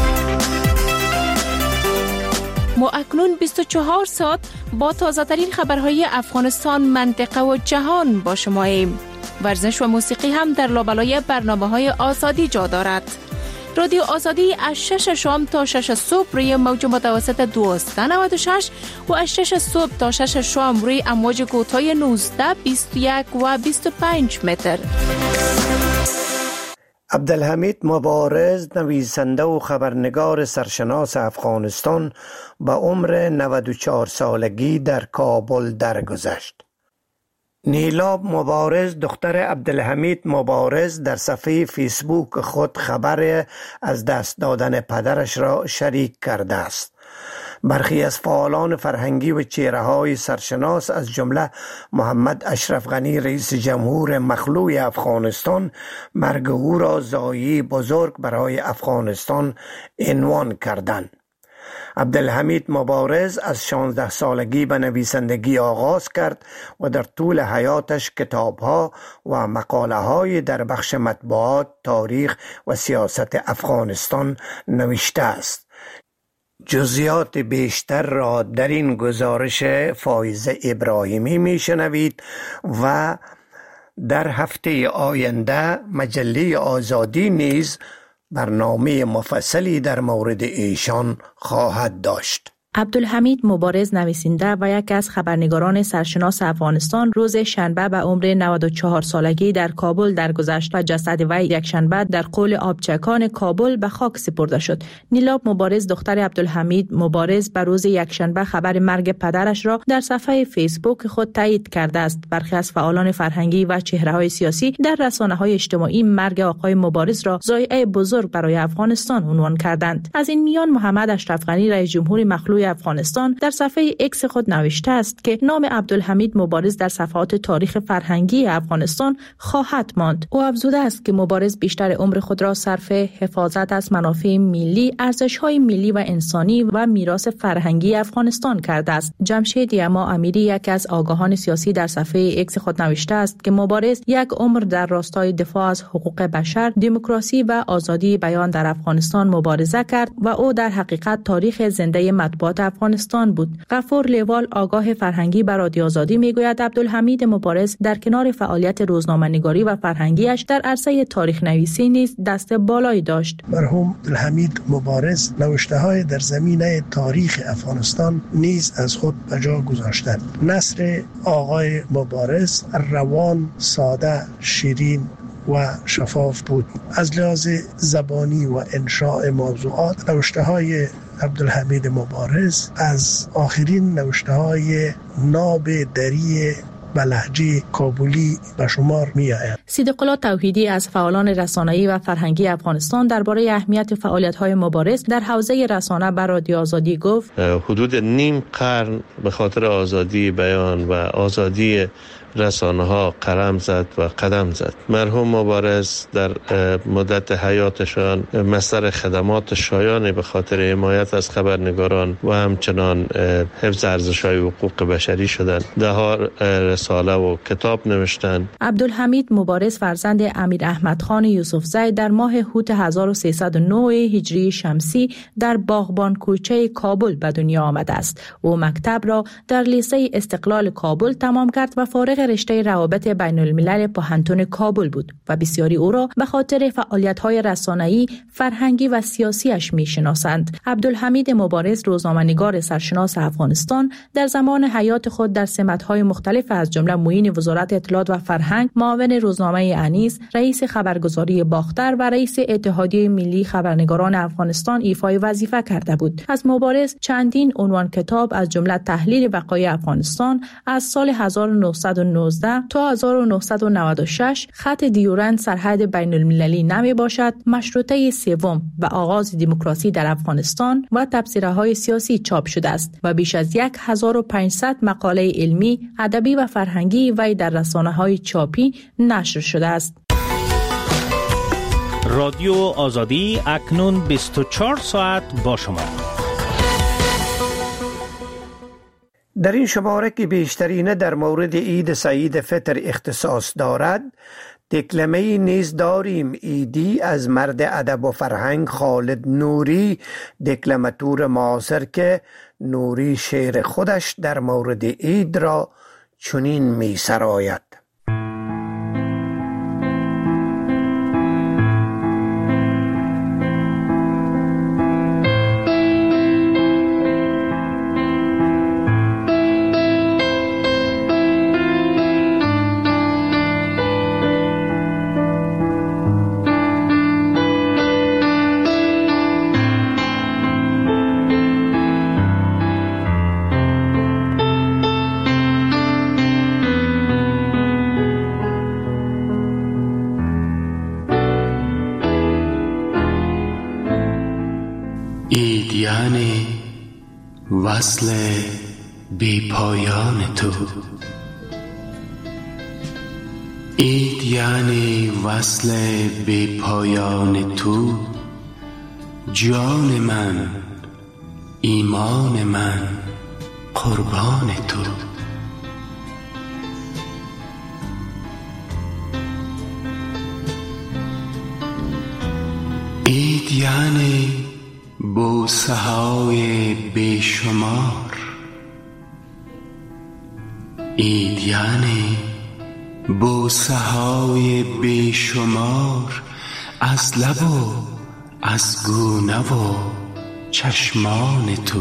ما اکنون 24 ساعت با تازه‌ترین خبرهای افغانستان، منطقه و جهان با شماییم. ورزش و موسیقی هم در لابلای برنامه‌های آزادی جا دارد. رادیو آزادی از 6 شام تا 6 صبح روی موج متوسط 1296 و از 6 صبح تا 6 شام روی امواج کوتاه 19، 21 و 25 متر. عبدالحمید مبارز، نویسنده و خبرنگار سرشناس افغانستان، به عمر 94 سالگی در کابل درگذشت. نیلاب مبارز، دختر عبدالحمید مبارز، در صفحه فیسبوک خود خبر از دست دادن پدرش را شریک کرده است. برخی از فعالان فرهنگی و چهره‌های سرشناس از جمله محمد اشرف غنی رئیس جمهور مخلوع افغانستان مرگ او را ضایعه‌ای بزرگ برای افغانستان عنوان کردند. عبدالحمید مبارز از 16 سالگی به نویسندگی آغاز کرد و در طول حیاتش کتاب‌ها و مقاله‌های در بخش مطبوعات، تاریخ و سیاست افغانستان نوشته است. جزئیات بیشتر را در این گزارش فایزه ابراهیمی میشنوید و در هفته آینده مجله آزادی نیز برنامه مفصلی در مورد ایشان خواهد داشت. عبدالحمید مبارز، نویسنده و یکی از خبرنگاران سرشناس افغانستان، روز شنبه به عمر 94 سالگی در کابل درگذشت و جسد وی یک شنبه در قول آبچکان کابل به خاک سپرده شد. نیلاب مبارز، دختر عبدالحمید مبارز، به روز یک شنبه خبر مرگ پدرش را در صفحه فیسبوک خود تایید کرده است. برخی از فعالان فرهنگی و چهره‌های سیاسی در رسانه‌های اجتماعی مرگ آقای مبارز را ضایعه بزرگ برای افغانستان عنوان کردند. از این میان محمد اشرف غنی، رئیس جمهور مخلوع افغانستان، در صفحه ایکس خود نوشته است که نام عبدالحمید مبارز در صفحات تاریخ فرهنگی افغانستان خواهد ماند. او افزوده است که مبارز بیشتر عمر خود را صرف حفاظت از منافع ملی، ارزش‌های ملی و انسانی و میراث فرهنگی افغانستان کرده است. جمشید یما امیری، یکی از آگاهان سیاسی، در صفحه ایکس خود نوشته است که مبارز یک عمر در راستای دفاع از حقوق بشر، دموکراسی و آزادی بیان در افغانستان مبارزه کرد و او در حقیقت تاریخ زنده مطبوعات مطبوعات افغانستان بود. غفور لیوال آگاه فرهنگی بر رادیو آزادی میگوید عبدالحمید مبارز در کنار فعالیت روزنامه‌نگاری و فرهنگیش در عرصه تاریخ نویسی نیز دست بالایی داشت. مرحوم عبدالحمید مبارز نوشته‌های در زمینه تاریخ افغانستان نیز از خود به جا گذاشتند. نثر آقای مبارز روان، ساده، شیرین و شفاف بود. از لحاظ زبانی و انشاء موضوعات نوشته‌های عبدالحمید مبارز از آخرین نوشته‌های ناب دری به لهجه کابلی به شمار می آید. صدیق‌الله توحیدی از فعالان رسانه‌ای و فرهنگی افغانستان درباره اهمیت فعالیت‌های مبارز در حوزه رسانه بر رادیو آزادی گفت: حدود نیم قرن به خاطر آزادی بیان و آزادی رسانه‌ها قلم زد و قدم زد. مرحوم مبارز در مدت حیاتشان مصدر خدمات شایانی به خاطر حمایت از خبرنگاران و همچنان حفظ ارزش‌های حقوق بشری شدند. ده‌ها رساله و کتاب نوشتند. عبدالحمید مبارز فرزند امیر احمد خان یوسفزی در ماه هوت 1309 هجری شمسی در باغبان کوچه کابل به دنیا آمده است. او مکتب را در لیسه استقلال کابل تمام کرد و فارغ رشته روابط بین الملل پوهنتون کابل بود و بسیاری او را به خاطر فعالیت‌های رسانه‌ای، فرهنگی و سیاسیش می‌شناسند. عبدالحمید مبارز روزنامه‌نگار سرشناس افغانستان در زمان حیات خود در سمت‌های مختلف از جمله معین وزارت اطلاعات و فرهنگ، معاون روزنامه انیس، رئیس خبرگزاری باختر و رئیس اتحادیه ملی خبرنگاران افغانستان ایفای وظیفه کرده بود. از مبارز چندین عنوان کتاب از جمله تحلیل وقایع افغانستان از سال 1919 تا 1996، خط دیورند سرحد بین المللی نمی باشد، مشروطه سوم و آغاز دموکراسی در افغانستان و تبصره‌های سیاسی چاپ شده است و بیش از 1500 مقاله علمی، ادبی و فرهنگی وی در رسانه‌های چاپی نشر شده است. رادیو آزادی اکنون 24 ساعت با شما. در این شماره که بیشترینه در مورد عید سعید فطر اختصاص دارد، دکلمه‌ای نیز داریم ایدی از مرد ادب و فرهنگ خالد نوری، دکلماتور معاصر که نوری شعر خودش در مورد عید را چنین می سراید: یعنی وصل بی پایان تو، عید یعنی وصل بی پایان تو، جان من، ایمان من، قربان تو. عید یعنی بوسه های بیشمار، عید یعنی بوسه های بیشمار از لب و از گونه و چشمان تو.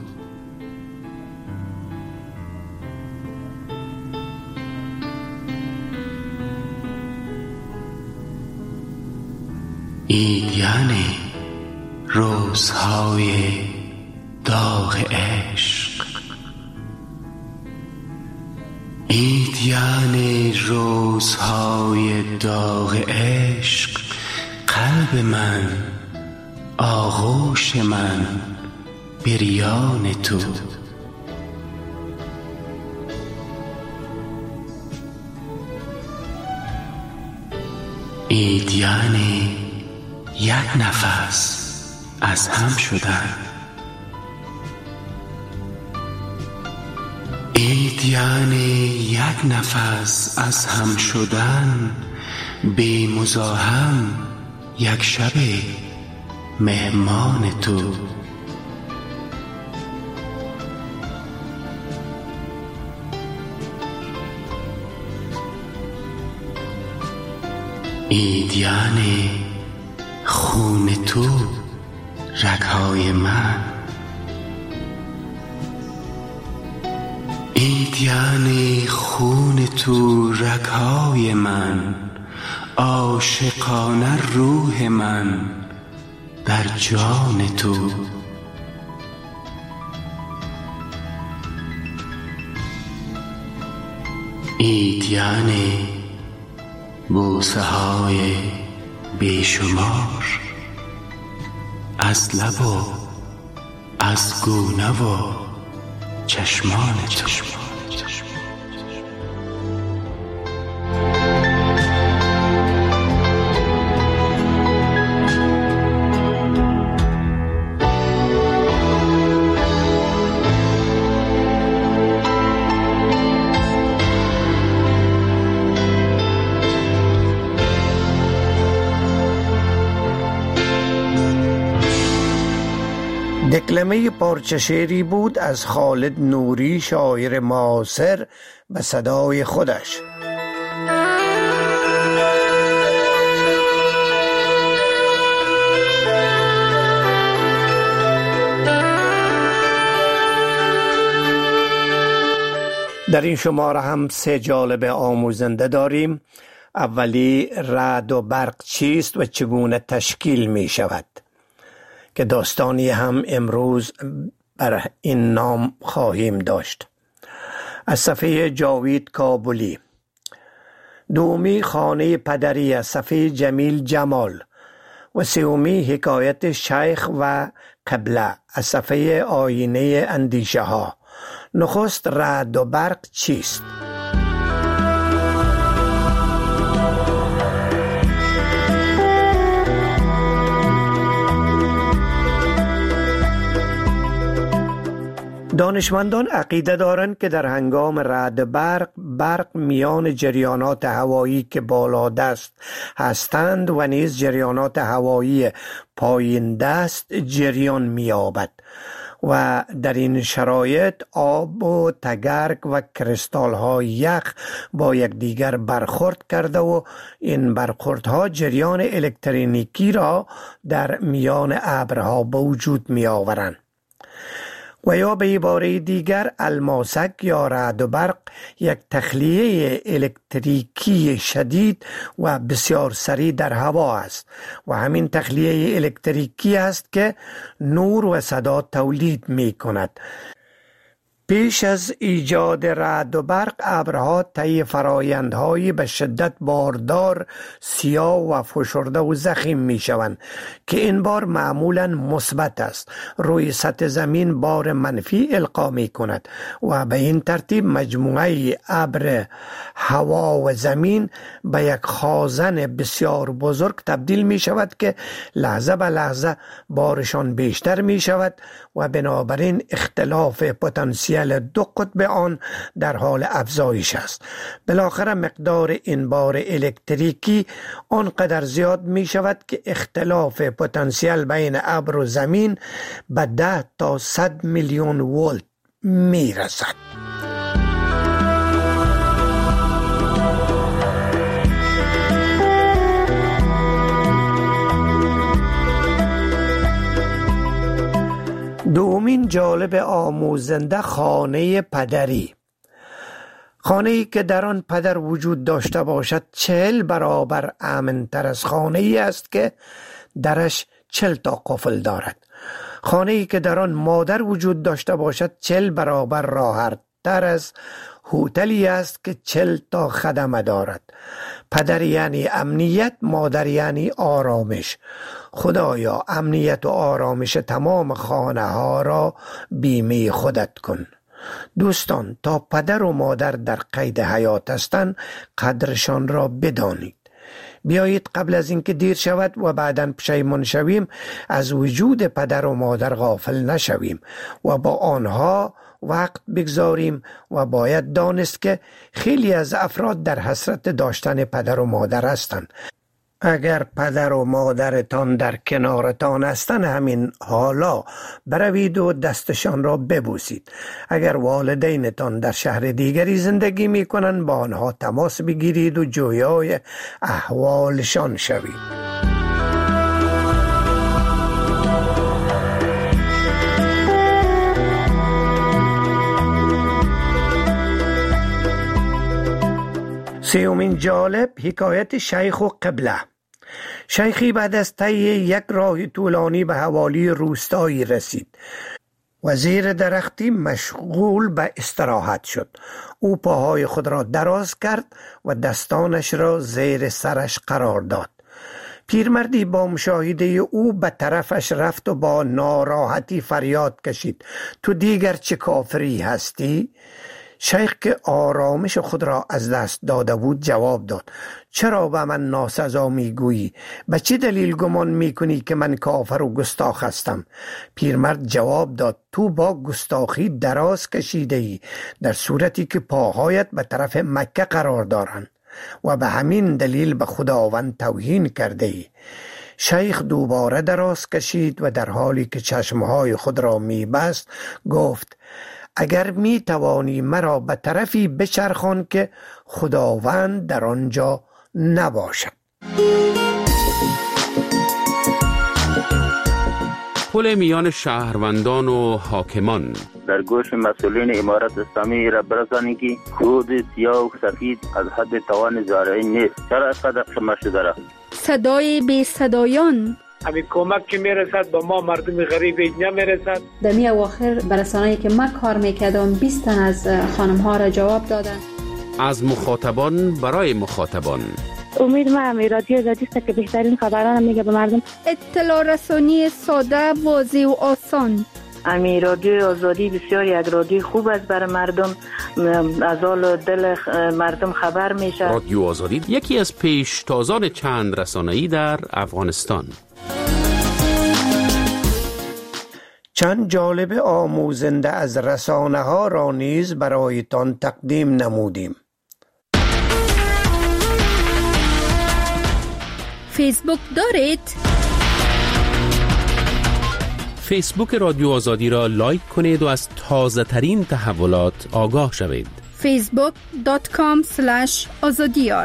عید یعنی روزهای داغ عشق، عید یعنی روزهای داغ عشق، قلب من، آغوش من، بریان تو. عید یعنی یک نفس از هم شدن، عید یعنی یک نفس از هم شدن، بی مزاحم یک شب مهمان تو. اید یعنی خون تو رگهای من، اید یعنی خون تو رگهای من، عاشقانه روح من در جان تو. اید یعنی بوسه های بیشمار از لب و از گونه و چشمان تو. دکلمه پارچه شعری بود از خالد نوری، شاعر معاصر، به صدای خودش. در این شماره هم 3 جالب آموزنده داریم. اولی، رعد و برق چیست و چگونه تشکیل می شود، که داستانی هم امروز بر این نام خواهیم داشت. از صفحه جاوید کابلی. دومی، خانه پدری از صفحه جمیل جمال. و سومی، حکایت شیخ و قبله از صفحه آینه اندیشه ها. نخست، رعد و برق چیست؟ دانشمندان عقیده دارند که در هنگام رعد برق میان جریانات هوایی که بالادست هستند و نیز جریانات هوایی پایین دست جریان می‌یابد و در این شرایط آب و تگرگ و کریستال های یخ با یکدیگر برخورد کرده و این برخوردها جریان الکتریکی را در میان ابرها به وجود می آورند. و یا به عباره دیگر، الماسک یا رعد و برق یک تخلیه الکتریکی شدید و بسیار سریع در هوا است و همین تخلیه الکتریکی است که نور و صدا تولید می کند. پیش از ایجاد رعد و برق، ابرها طی فرایندهایی به شدت باردار، سیاه و فشرده و ضخیم می شوند که این بار معمولا مثبت است. روی سطح زمین بار منفی القا می کند و به این ترتیب مجموعه ابر، هوا و زمین به یک خازن بسیار بزرگ تبدیل می شود که لحظه به لحظه بارشان بیشتر می شود و بنابراین اختلاف پتانسیل دو قطب آن در حال افزایش است. بالاخره مقدار این بار الکتریکی آنقدر زیاد می شود که اختلاف پتانسیل بین ابر و زمین به 10 تا 100 میلیون ولت می رسد. دومین جالب آموزنده، خانه پدری. خانه‌ای که در آن پدر وجود داشته باشد 40 برابر امن‌تر از خانه‌ای است که درش 40 تا قفل دارد. خانه‌ای که در آن مادر وجود داشته باشد 40 برابر راحت‌تر از هتلی است که 40 تا خدمه دارد. پدر یعنی امنیت، مادر یعنی آرامش. خدایا امنیت و آرامش تمام خانه ها را بیمه خودت کن. دوستان، تا پدر و مادر در قید حیات هستند قدرشان را بدانید. بیایید قبل از اینکه دیر شود و بعداً پشیمان شویم از وجود پدر و مادر غافل نشویم و با آنها وقت بگذاریم و باید دانست که خیلی از افراد در حسرت داشتن پدر و مادر هستند. اگر پدر و مادرتان در کنارتان هستند همین حالا بروید و دستشان را ببوسید. اگر والدینتان در شهر دیگری زندگی می کنند با آنها تماس بگیرید و جویای احوالشان شوید. سیومین جالب حکایت شیخ و قبله. شیخی بعد از طی یک راه طولانی به حوالی روستایی رسید و زیر درختی مشغول به استراحت شد. او پاهای خود را دراز کرد و دستانش را زیر سرش قرار داد. پیرمردی با مشاهده او به طرفش رفت و با ناراحتی فریاد کشید: تو دیگر چه کافری هستی؟ شیخ که آرامش خود را از دست داده بود جواب داد: چرا به من ناسزا میگویی؟ به چه دلیل گمان میکنی که من کافر و گستاخ هستم؟ پیرمرد جواب داد: تو با گستاخی دراز کشیده ای، در صورتی که پاهایت به طرف مکه قرار دارند و به همین دلیل به خداوند توهین کرده ای. شیخ دوباره دراز کشید و در حالی که چشمهای خود را میبست گفت: اگر می توانی مرا به طرفی بچرخان که خداوند در آنجا نباشد. پل میان شهروندان و حاکمان. در گوش مسئولین امارت اسلامی را برسانید که خود سیاه و سفید از حد توان زارعی نیست. چرا اینقدر خمار شده را؟ صدای بی صدایان. همین کمک که میرسد با ما مردم غریب نمیرسد. دمی اواخر برسانه‌ای که من کار میکردم 20 تن از خانم ها را جواب دادن. از مخاطبان برای مخاطبان. امید ما همی رادیو آزادی است که بهترین خبران میگه به مردم. اطلاع رسانی ساده، واضح و آسان. امی رادیو آزادی بسیار یک رادیو خوب است برای مردم، از حال دل مردم خبر میشه. رادیو آزادی یکی از پیشتازان چند رسانه‌ای در افغانستان. چند جالب آموزنده از رسانه ها را نیز برایتان تقدیم نمودیم. فیسبوک دارید؟ فیسبوک رادیو آزادی را لایک کنید و از تازه ترین تحولات آگاه شوید. facebook.com/azadiyar.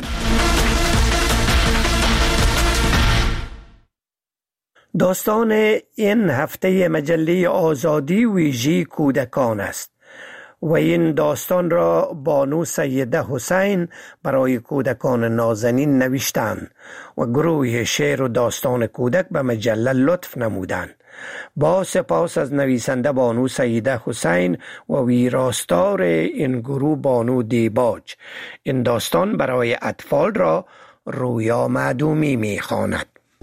داستان این هفته مجله آزادی ویژه کودکان است و این داستان را بانو سیده حسین برای کودکان نازنین نوشتند و گروه شعر و داستان کودک به مجله لطف نمودند. با سپاس از نویسنده بانو سیده حسین و ویراستار این گروه بانو دیباج. این داستان برای اطفال را رویا معدومی می‌خواند.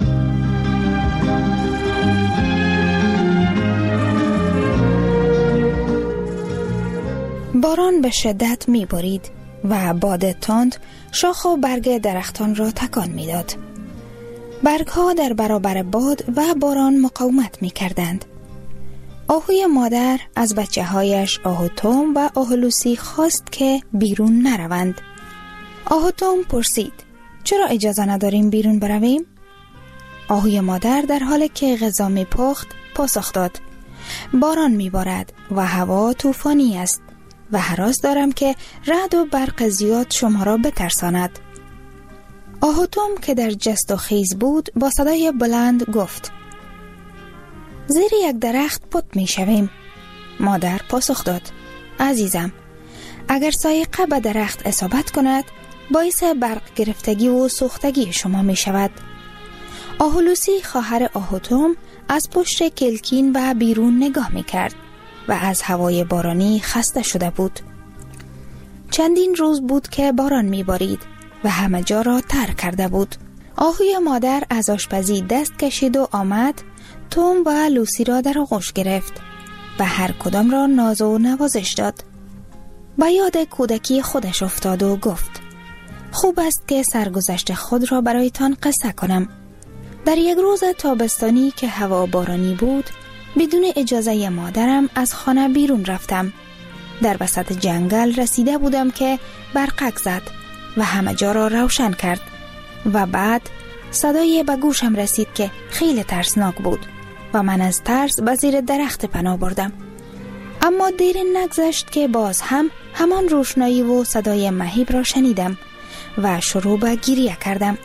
باران به شدت می بارید و باد تند شاخ و برگ درختان را تکان می داد. برگها در برابر باد و باران مقاومت می کردند. آهوی مادر از بچه هایش آهوتوم و آهولوسی خواست که بیرون نروند. آهوتوم پرسید: چرا اجازه نداریم بیرون برویم؟ آهوی مادر در حالی که غذا می پخت پاسخ داد: باران می بارد و هوا طوفانی است و هراس دارم که رعد و برق زیاد شما را بترساند. آهوتوم که در جست و خیز بود با صدای بلند گفت: زیر یک درخت پت می شویم. مادر پاسخ داد: عزیزم، اگر سایقه به درخت اصابت کند باعث برق گرفتگی و سوختگی شما می شود. آهولوسی خواهر آهوتوم از پشت کلکین و بیرون نگاه می کرد و از هوای بارانی خسته شده بود. چندین روز بود که باران می بارید و همه جا را تر کرده بود. آهوی مادر از آشپزی دست کشید و آمد توم و لوسی را در آغوش گرفت و هر کدام را ناز و نوازش داد. به یاد کودکی خودش افتاد و گفت: خوب است که سرگذشت خود را برایتان قصه کنم. در یک روز تابستانی که هوا بارانی بود، بدون اجازه مادرم از خانه بیرون رفتم. در وسط جنگل رسیده بودم که برقک زد و همه جا را روشن کرد و بعد صدایی به گوشم رسید که خیلی ترسناک بود و من از ترس به زیر درخت پناه بردم. اما دیر نگذشت که باز هم همان روشنایی و صدای مهیب را شنیدم و شروع به گریه کردم.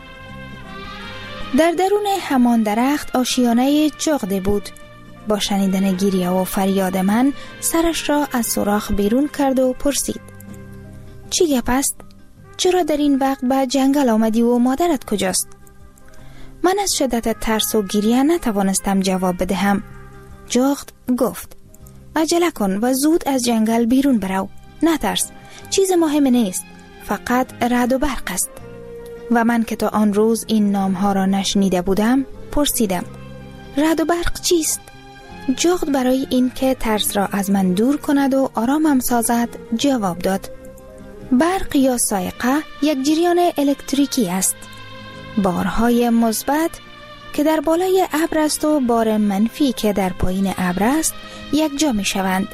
در درون همان درخت آشیانه جغد بود. با شنیدن گریه و فریاد من سرش را از سوراخ بیرون کرد و پرسید: چی گپ است؟ چرا در این وقت به جنگل آمدی و مادرت کجاست؟ من از شدت ترس و گریه نتوانستم جواب بدهم. جغد گفت: عجله کن و زود از جنگل بیرون برو. نترس، چیز مهم نیست، فقط رعد و برق است. و من که تا آن روز این نامها را نشنیده بودم پرسیدم: رعد و برق چیست؟ جغد برای این که ترس را از من دور کند و آرامم سازد جواب داد: برق یا صاعقه یک جریان الکتریکی است. بارهای مثبت که در بالای ابر است و بار منفی که در پایین ابر است یک جا می شوند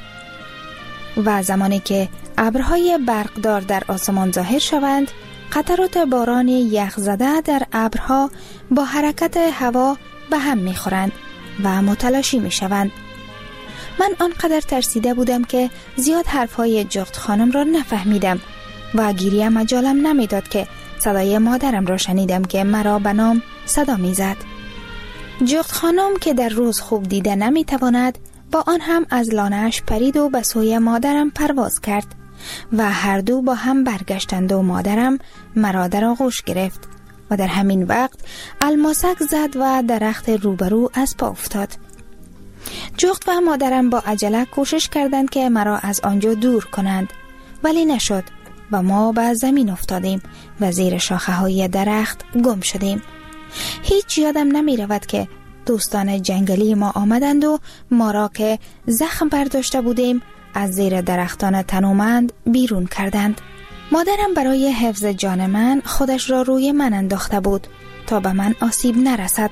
و زمانی که ابرهای برقدار در آسمان ظاهر شوند، قطرات باران یخ زده در ابرها با حرکت هوا به هم می خورند و متلاشی می شوند. من آنقدر ترسیده بودم که زیاد حرفهای جغد خانم را نفهمیدم و گریه مجالم نمیداد که صدای مادرم را شنیدم که مرا به نام صدا می زد. جغد خانم که در روز خوب دیده نمی تواند، با آن هم از لانه‌اش پرید و به سوی مادرم پرواز کرد و هر دو با هم برگشتند و مادرم مرا در آغوش گرفت و در همین وقت الماسک زد و درخت روبرو از پا افتاد. جغد و مادرم با عجله کوشش کردند که مرا از آنجا دور کنند، ولی نشد و ما به زمین افتادیم و زیر شاخه های درخت گم شدیم. هیچ یادم نمی رود که دوستان جنگلی ما آمدند و ما را که زخم برداشته بودیم از زیر درختان تنومند بیرون کردند. مادرم برای حفظ جان من خودش را روی من انداخته بود تا به من آسیب نرسد.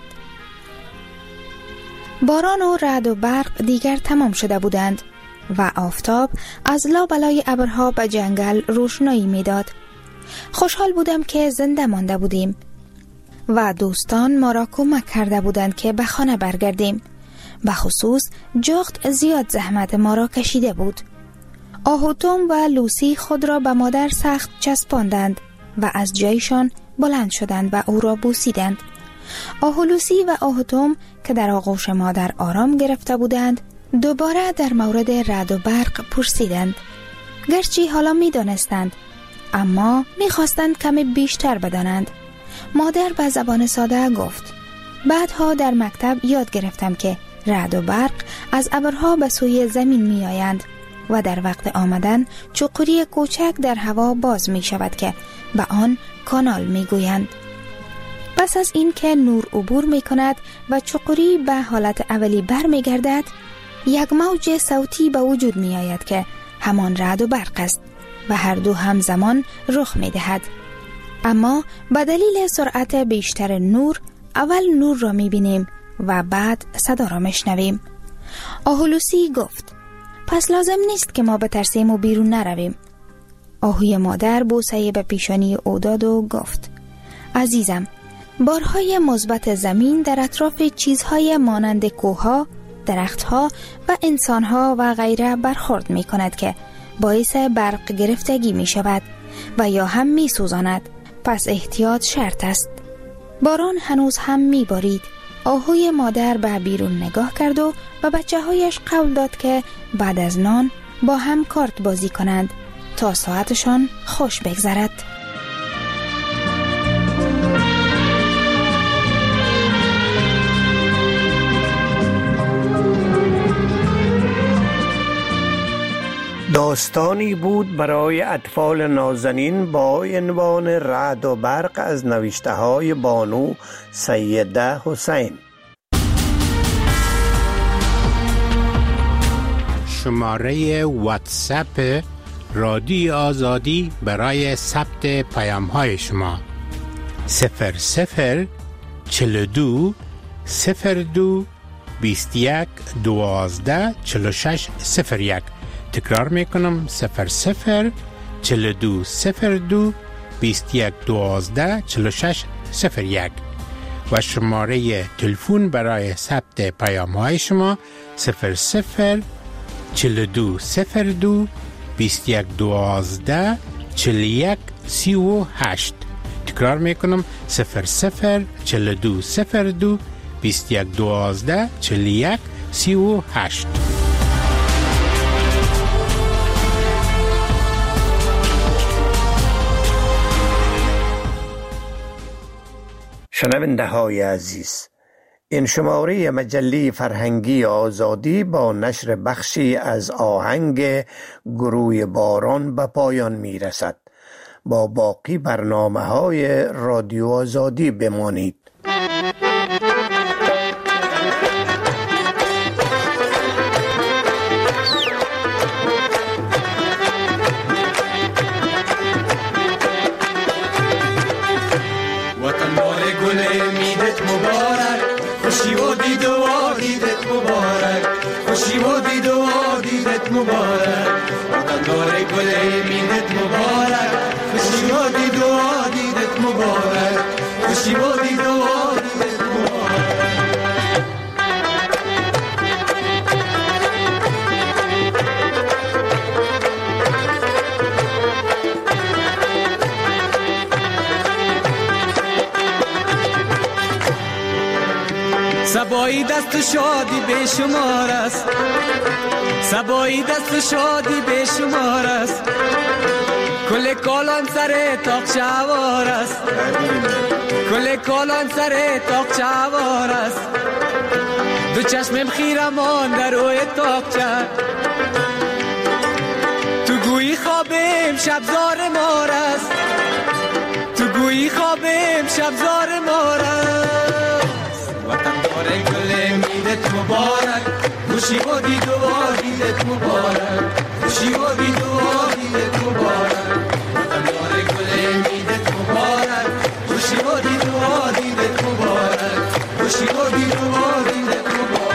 باران و رعد و برق دیگر تمام شده بودند و آفتاب از لابلای ابرها به جنگل روشنایی میداد. خوشحال بودم که زنده مانده بودیم و دوستان ما را کمک کرده بودند که به خانه برگردیم. به خصوص جغد زیاد زحمت ما را کشیده بود. آهوتوم و لوسی خود را به مادر سخت چسباندند و از جایشان بلند شدند و او را بوسیدند. لوسی و آهوتوم که در آغوش مادر آرام گرفته بودند دوباره در مورد رعد و برق پرسیدند. گرچه حالا می دانستند، اما می خواستند کمی بیشتر بدانند. مادر به زبان ساده گفت: بعدها در مکتب یاد گرفتم که رعد و برق از ابرها به سوی زمین می آیند و در وقت آمدن چقوری کوچک در هوا باز می شود که به آن کانال می گویند. پس از این که نور عبور می کند و چقوری به حالت اولی بر می گردد، یک موج صوتی به وجود می آید که همان رعد و برق است و هر دو همزمان رخ می دهد. اما به دلیل سرعت بیشتر نور اول نور را می بینیم و بعد صدا را می شنویم. لوسی گفت: پس لازم نیست که ما بترسیم و بیرون نرویم. آهوی مادر بوسه به پیشانی او داد و گفت: عزیزم، بارهای مثبت زمین در اطراف چیزهای مانند کوه‌ها، درختها و انسانها و غیره برخورد می کند که باعث برق گرفتگی می شود و یا هم می سوزاند. پس احتیاط شرط است. باران هنوز هم می بارید. آهوی مادر به بیرون نگاه کرد و به بچه هایش قول داد که بعد از نان با هم کارت بازی کنند تا ساعتشان خوش بگذرد. داستانی بود برای اطفال نازنین با عنوان رعد و برق از نوشته های بانو سیده حسین. شماره واتساپ رادیو آزادی برای ثبت پیام های شما 00 42 02 21 12 46 01. تکرار میکنم 00 42 02 21 12 46 01. و شماره تلفن برای ثبت پیام های شما 00 4202 2112 41 38. تکرار میکنم 00 4202 2112 41 38. شنونده های عزیز، این شماره مجله فرهنگی آزادی با نشر بخشی از آهنگ گروه باران به پایان می رسد. با باقی برنامه های رادیو آزادی بمانید. خوشی و دید و دیدت مبارک، خوشی و دید و دیدت مبارک، وطن دار گل میدت مبارک، خوشی و دید و دیدت مبارک، خوشی و دید و دیدت مبارک. سبایی دست و شادی به شمار است، سبایی دست و شادی به شمار است، کل کالان سر تاق شوار است، کل کالان سر تاق شوار است، دو چشمم خیرمان در روی تاقچه، تو گویی خوابم شبزار مار است، تو گویی خوابم شبزار مار است. وطن دار گل میدت مبارک، خوشی و دید و دیدت مبارک، خوشی و دید و دیدت مبارک، وطن دار گل میدت مبارک، خوشی و دید و دیدت مبارک، خوشی و دید و دیدت مبارک.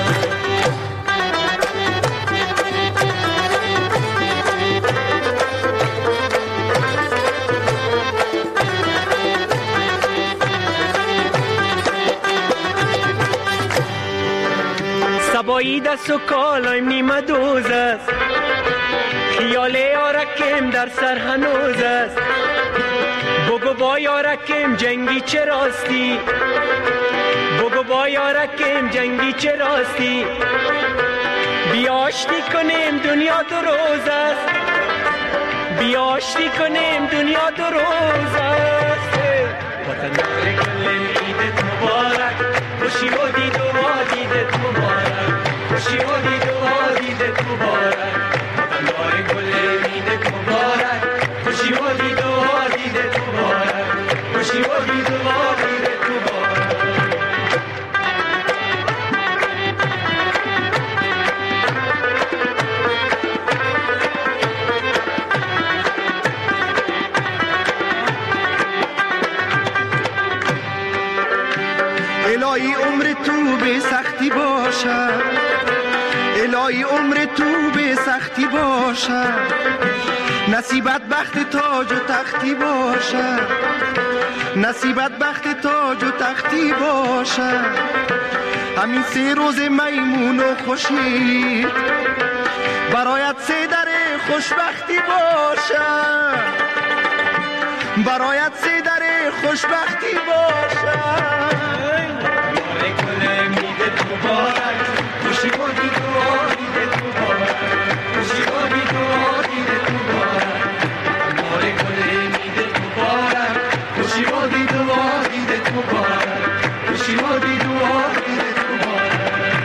سبایی دست و کالایم نیمه دوز است، خیال یارکم در سر هنوز است، بگو با یارکم جنگی چه راستی، بگو با یارکم جنگی چه راستی، بیاشتی کنیم دنیا دو روز است، بیاشتی کنیم دنیا دو روز است. وطن دار گل میدت مبارک، خوشی و دید و دیدت مبارک، خوشی و دید و دیدت مبارک، وطن دار گل میدت مبارک، خوشی و دید و دیدت مبارک، خوشی و دید و دیدت مبارک. الهی عمر تو به سختی باشه، الهی عمر تو به سختی باشه، نصیبت بخت تاج و تختی باشه، نصیبت بخت تاج و تختی باشه، همین 3 روز میمون و خوشی برایت 3 در خوشبختی باشه، برایت 3 در خوشبختی باشه. خوشی و دید و دیدت مبارک، خوشی و دید و دیدت مبارک، بار گل میدت مبارک، خوشی و دید و دیدت مبارک، خوشی و دید و دیدت مبارک.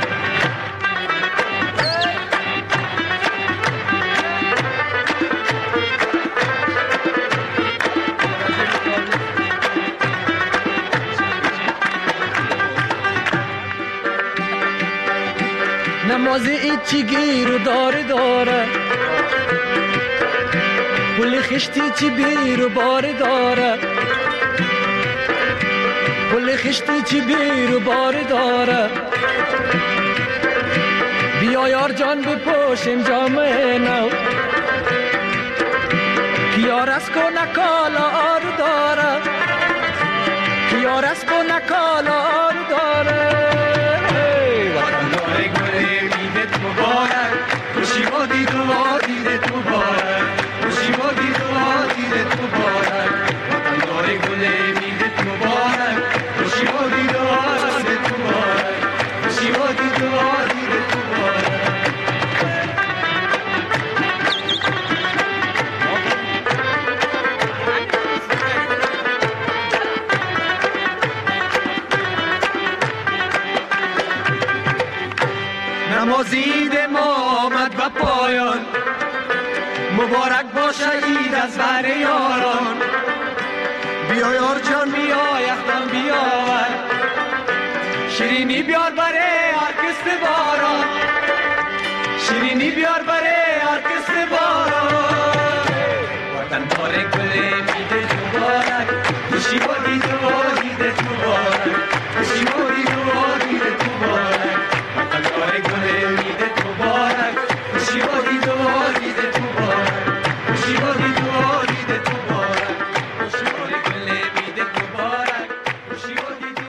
نماز ایچی گیر و داره، پل خشتی چی بیر و بار داره، پل خشتی چی بیر و بار داره، بیا یار جان بپوشیم جامعه نو، کیا رس کنه کالا آرو داره، یار است و نکالار داره وطن داره گل عیدت مبارک خوشی با دید و عیدت مبارک خوشی با دید و عیدت مبارک وطن داره گل عیدت مبارک خوشی با دید و عیدت مبارک خوشی با دید و عیدت مبارک نمازید ما آمد به پایان مبارک باشه عید از بر یاران بیا یار جان بیا یختم بیاور شیرینی بیار بره هر کس باران شیرینی بیار بره هر کس باران وطن داره گل عیدت مبارک خوشی با دید و عیدت مبارک خوشی با